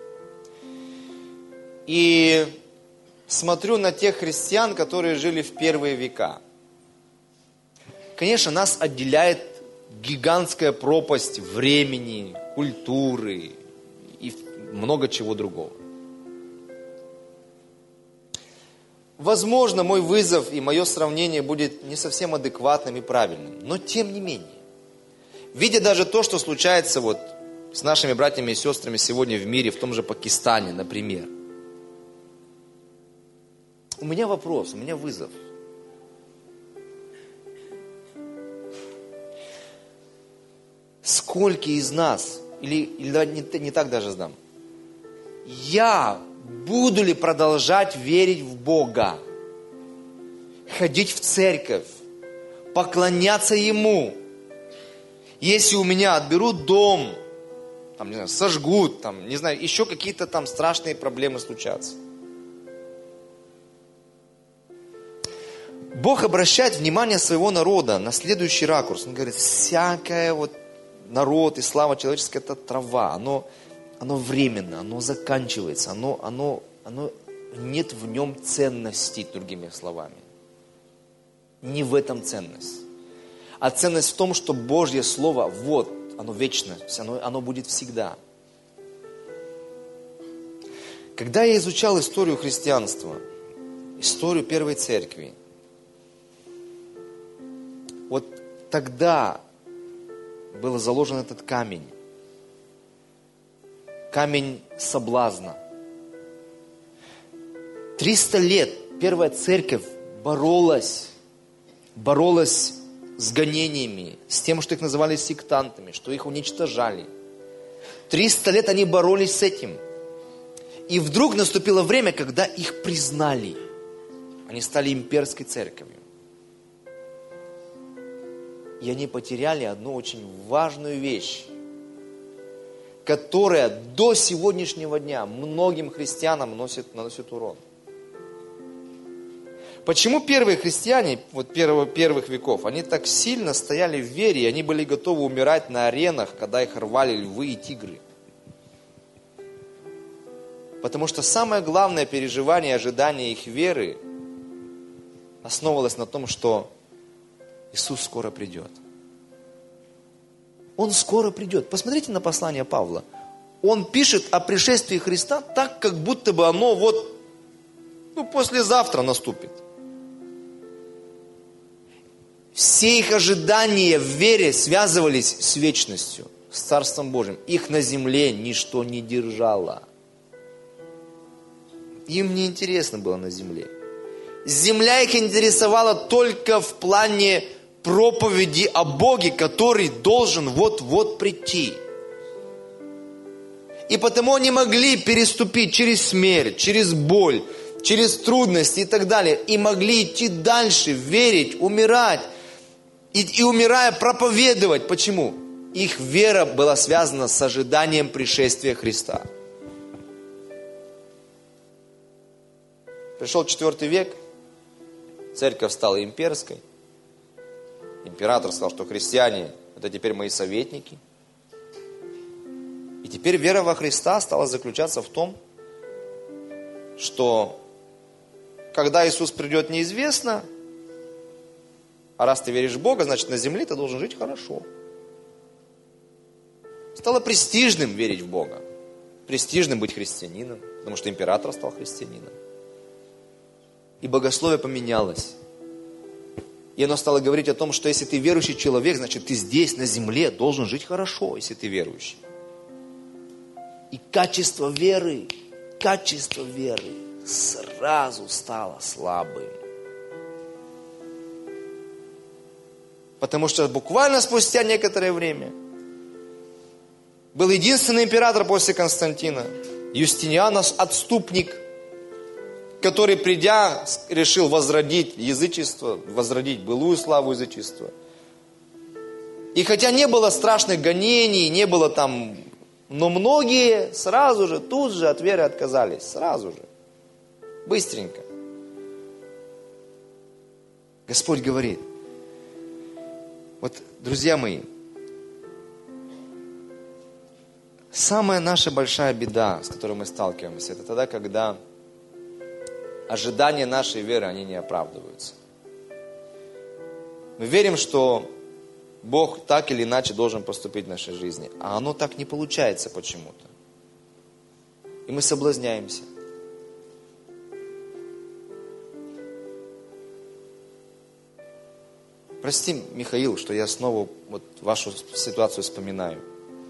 И смотрю на тех христиан, которые жили в первые века. Конечно, нас отделяет гигантская пропасть времени, культуры и много чего другого. Возможно, мой вызов и мое сравнение будет не совсем адекватным и правильным, но тем не менее, видя даже то, что случается вот с нашими братьями и сестрами сегодня в мире, в том же Пакистане, например, у меня вопрос, у меня вызов. Сколько из нас, или, или не, не так даже сдам, я буду ли продолжать верить в Бога, ходить в церковь, поклоняться Ему, если у меня отберут дом, там, не знаю, сожгут, там, не знаю, еще какие-то там страшные проблемы случатся. Бог обращает внимание своего народа на следующий ракурс. Он говорит, всякое вот народ и слава человеческая, это трава, оно, оно временно, оно заканчивается, оно, оно, оно, нет в нем ценности, другими словами. Не в этом ценность. А ценность в том, что Божье Слово, вот, оно вечно, оно, оно будет всегда. Когда я изучал историю христианства, историю первой церкви, вот тогда был заложен этот камень. Камень соблазна. Триста лет первая церковь боролась, боролась с гонениями, с тем, что их называли сектантами, что их уничтожали. Триста лет они боролись с этим. И вдруг наступило время, когда их признали. Они стали имперской церковью. И они потеряли одну очень важную вещь, которая до сегодняшнего дня многим христианам носит, наносит урон. Почему первые христиане, вот первого, первых веков, они так сильно стояли в вере, и они были готовы умирать на аренах, когда их рвали львы и тигры? Потому что самое главное переживание и ожидание их веры основывалось на том, что Иисус скоро придет. Он скоро придет. Посмотрите на послание Павла. Он пишет о пришествии Христа так, как будто бы оно вот, ну, послезавтра наступит. Все их ожидания в вере связывались с вечностью, с Царством Божьим. Их на земле ничто не держало. Им не интересно было на земле. Земля их интересовала только в плане проповеди о Боге, который должен вот-вот прийти. И потому они могли переступить через смерть, через боль, через трудности и так далее. И могли идти дальше, верить, умирать. И, и умирая, проповедовать. Почему? Их вера была связана с ожиданием пришествия Христа. Пришел четвертый век, церковь стала имперской. Император сказал, что христиане – это теперь мои советники. И теперь вера во Христа стала заключаться в том, что когда Иисус придет, неизвестно, а раз ты веришь в Бога, значит на земле ты должен жить хорошо. Стало престижным верить в Бога, престижным быть христианином, потому что император стал христианином. И богословие поменялось. И оно стало говорить о том, что если ты верующий человек, значит ты здесь, на земле, должен жить хорошо, если ты верующий. И качество веры, качество веры сразу стало слабым. Потому что буквально спустя некоторое время был единственный император после Константина, Юстиниан, отступник, который, придя, решил возродить язычество, возродить былую славу язычества. И хотя не было страшных гонений, не было там, но многие сразу же, тут же от веры отказались, сразу же, быстренько. Господь говорит, вот, друзья мои, самая наша большая беда, с которой мы сталкиваемся, это тогда, когда ожидания нашей веры, они не оправдываются. Мы верим, что Бог так или иначе должен поступить в нашей жизни, а оно так не получается почему-то. И мы соблазняемся. Прости, Михаил, что я снова вот вашу ситуацию вспоминаю.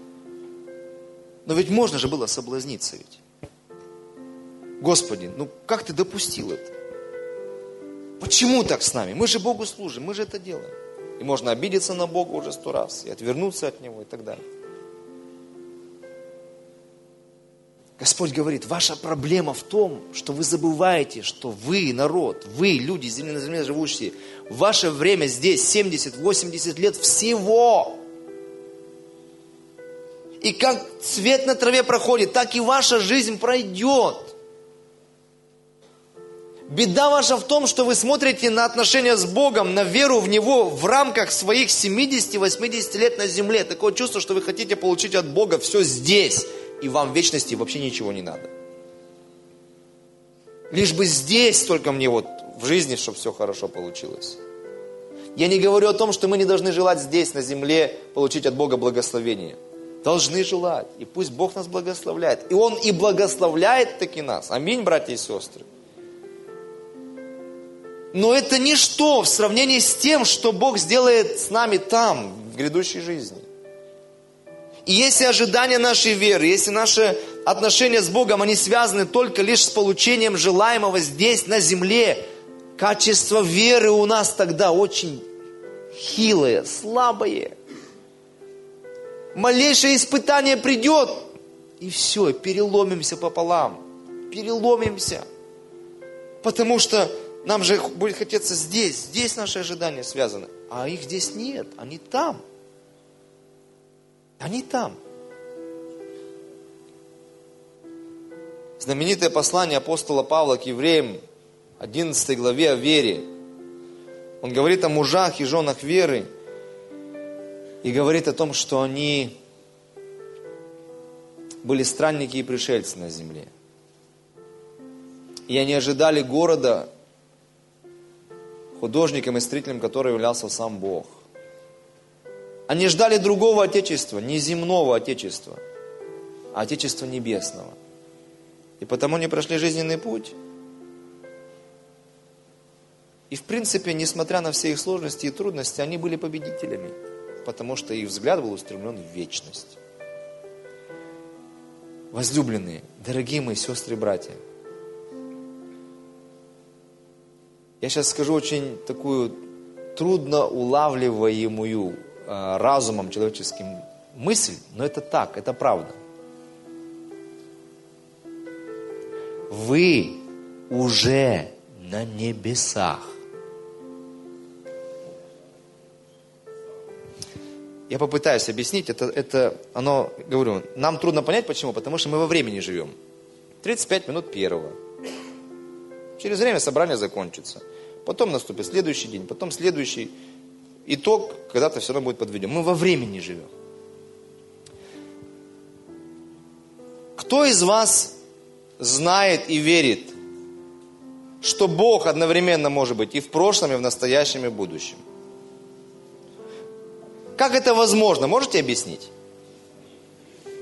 Но ведь можно же было соблазниться ведь. Господи, ну как ты допустил это? Почему так с нами? Мы же Богу служим, мы же это делаем. И можно обидеться на Бога уже сто раз, и отвернуться от Него, и так далее. Господь говорит, ваша проблема в том, что вы забываете, что вы, народ, вы, люди на земле живущие, в ваше время здесь семьдесят-восемьдесят лет всего. И как цвет на траве проходит, так и ваша жизнь пройдет. Беда ваша в том, что вы смотрите на отношения с Богом, на веру в Него в рамках своих семидесяти-восьмидесяти лет на земле. Такое чувство, что вы хотите получить от Бога все здесь. И вам в вечности вообще ничего не надо. Лишь бы здесь только мне вот в жизни, чтобы все хорошо получилось. Я не говорю о том, что мы не должны желать здесь, на земле, получить от Бога благословение. Должны желать. И пусть Бог нас благословляет. И Он и благословляет таки нас. Аминь, братья и сестры. Но это ничто в сравнении с тем, что Бог сделает с нами там, в грядущей жизни. И если ожидания нашей веры, если наши отношения с Богом, они связаны только лишь с получением желаемого здесь, на земле, качество веры у нас тогда очень хилое, слабое. Малейшее испытание придет, и все, переломимся пополам. Переломимся. Потому что нам же будет хотеться здесь, здесь наши ожидания связаны. А их здесь нет, они там. Они там. Знаменитое послание апостола Павла к евреям, одиннадцатой главе о вере. Он говорит о мужах и женах веры. И говорит о том, что они были странники и пришельцы на земле. И они ожидали города, художником и строителем которого являлся сам Бог. Они ждали другого Отечества, не земного Отечества, а Отечества небесного. И потому они прошли жизненный путь. И в принципе, несмотря на все их сложности и трудности, они были победителями, потому что их взгляд был устремлен в вечность. Возлюбленные, дорогие мои сестры и братья, я сейчас скажу очень такую трудно улавливаемую разумом человеческим мысль, но это так, это правда. Вы уже на небесах. Я попытаюсь объяснить, это, это оно, говорю, нам трудно понять, почему, потому что мы во времени живем. тридцать пять минут первого. Через время собрание закончится. Потом наступит следующий день, потом следующий. Итог когда-то все равно будет подведен. Мы во времени живем. Кто из вас знает и верит, что Бог одновременно может быть и в прошлом, и в настоящем, и в будущем? Как это возможно? Можете объяснить?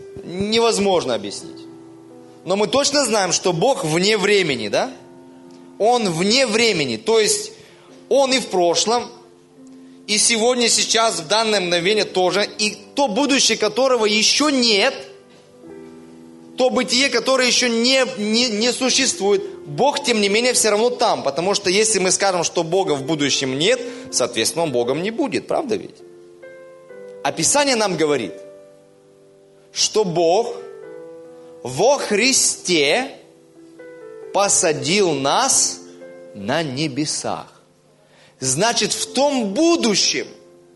Невозможно объяснить. Но мы точно знаем, что Бог вне времени, да? Он вне времени. То есть Он и в прошлом, и сегодня, сейчас, в данное мгновение тоже. И то будущее, которого еще нет, то бытие, которое еще не, не, не существует, Бог, тем не менее, все равно там. Потому что если мы скажем, что Бога в будущем нет, соответственно, Он Богом не будет. Правда ведь? А Писание нам говорит, что Бог во Христе посадил нас на небесах. Значит, в том будущем,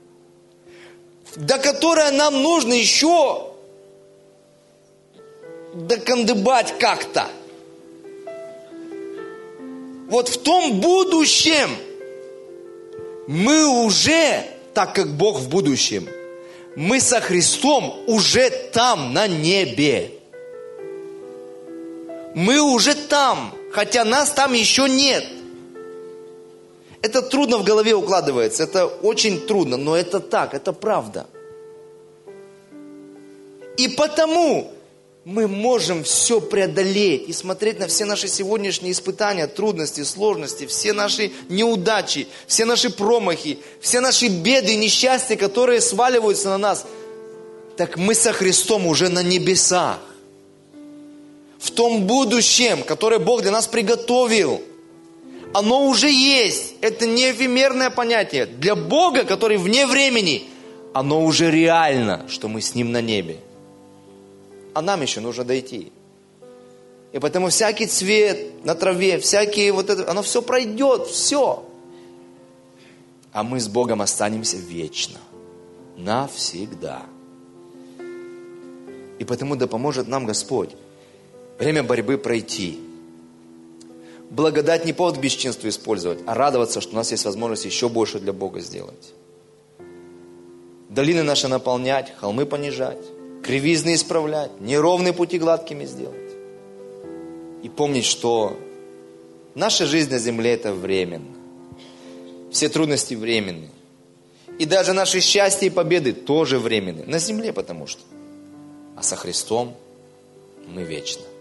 до которого нам нужно еще докандыбать как-то. Вот в том будущем мы уже, так как Бог в будущем, мы со Христом уже там, на небе. Мы уже там, хотя нас там еще нет. Это трудно в голове укладывается, это очень трудно, но это так, это правда. И потому мы можем все преодолеть и смотреть на все наши сегодняшние испытания, трудности, сложности, все наши неудачи, все наши промахи, все наши беды, несчастья, которые сваливаются на нас. Так мы со Христом уже на небесах. В том будущем, которое Бог для нас приготовил. Оно уже есть. Это не эфемерное понятие. Для Бога, который вне времени, оно уже реально, что мы с Ним на небе. А нам еще нужно дойти. И поэтому всякий цвет на траве, всякие вот это, оно все пройдет, все. А мы с Богом останемся вечно. Навсегда. И поэтому да поможет нам Господь время борьбы пройти. Благодать не повод к бесчинству использовать, а радоваться, что у нас есть возможность еще больше для Бога сделать. Долины наши наполнять, холмы понижать, кривизны исправлять, неровные пути гладкими сделать. И помнить, что наша жизнь на земле это временно. Все трудности временны. И даже наши счастья и победы тоже временны. На земле потому что. А со Христом мы вечно.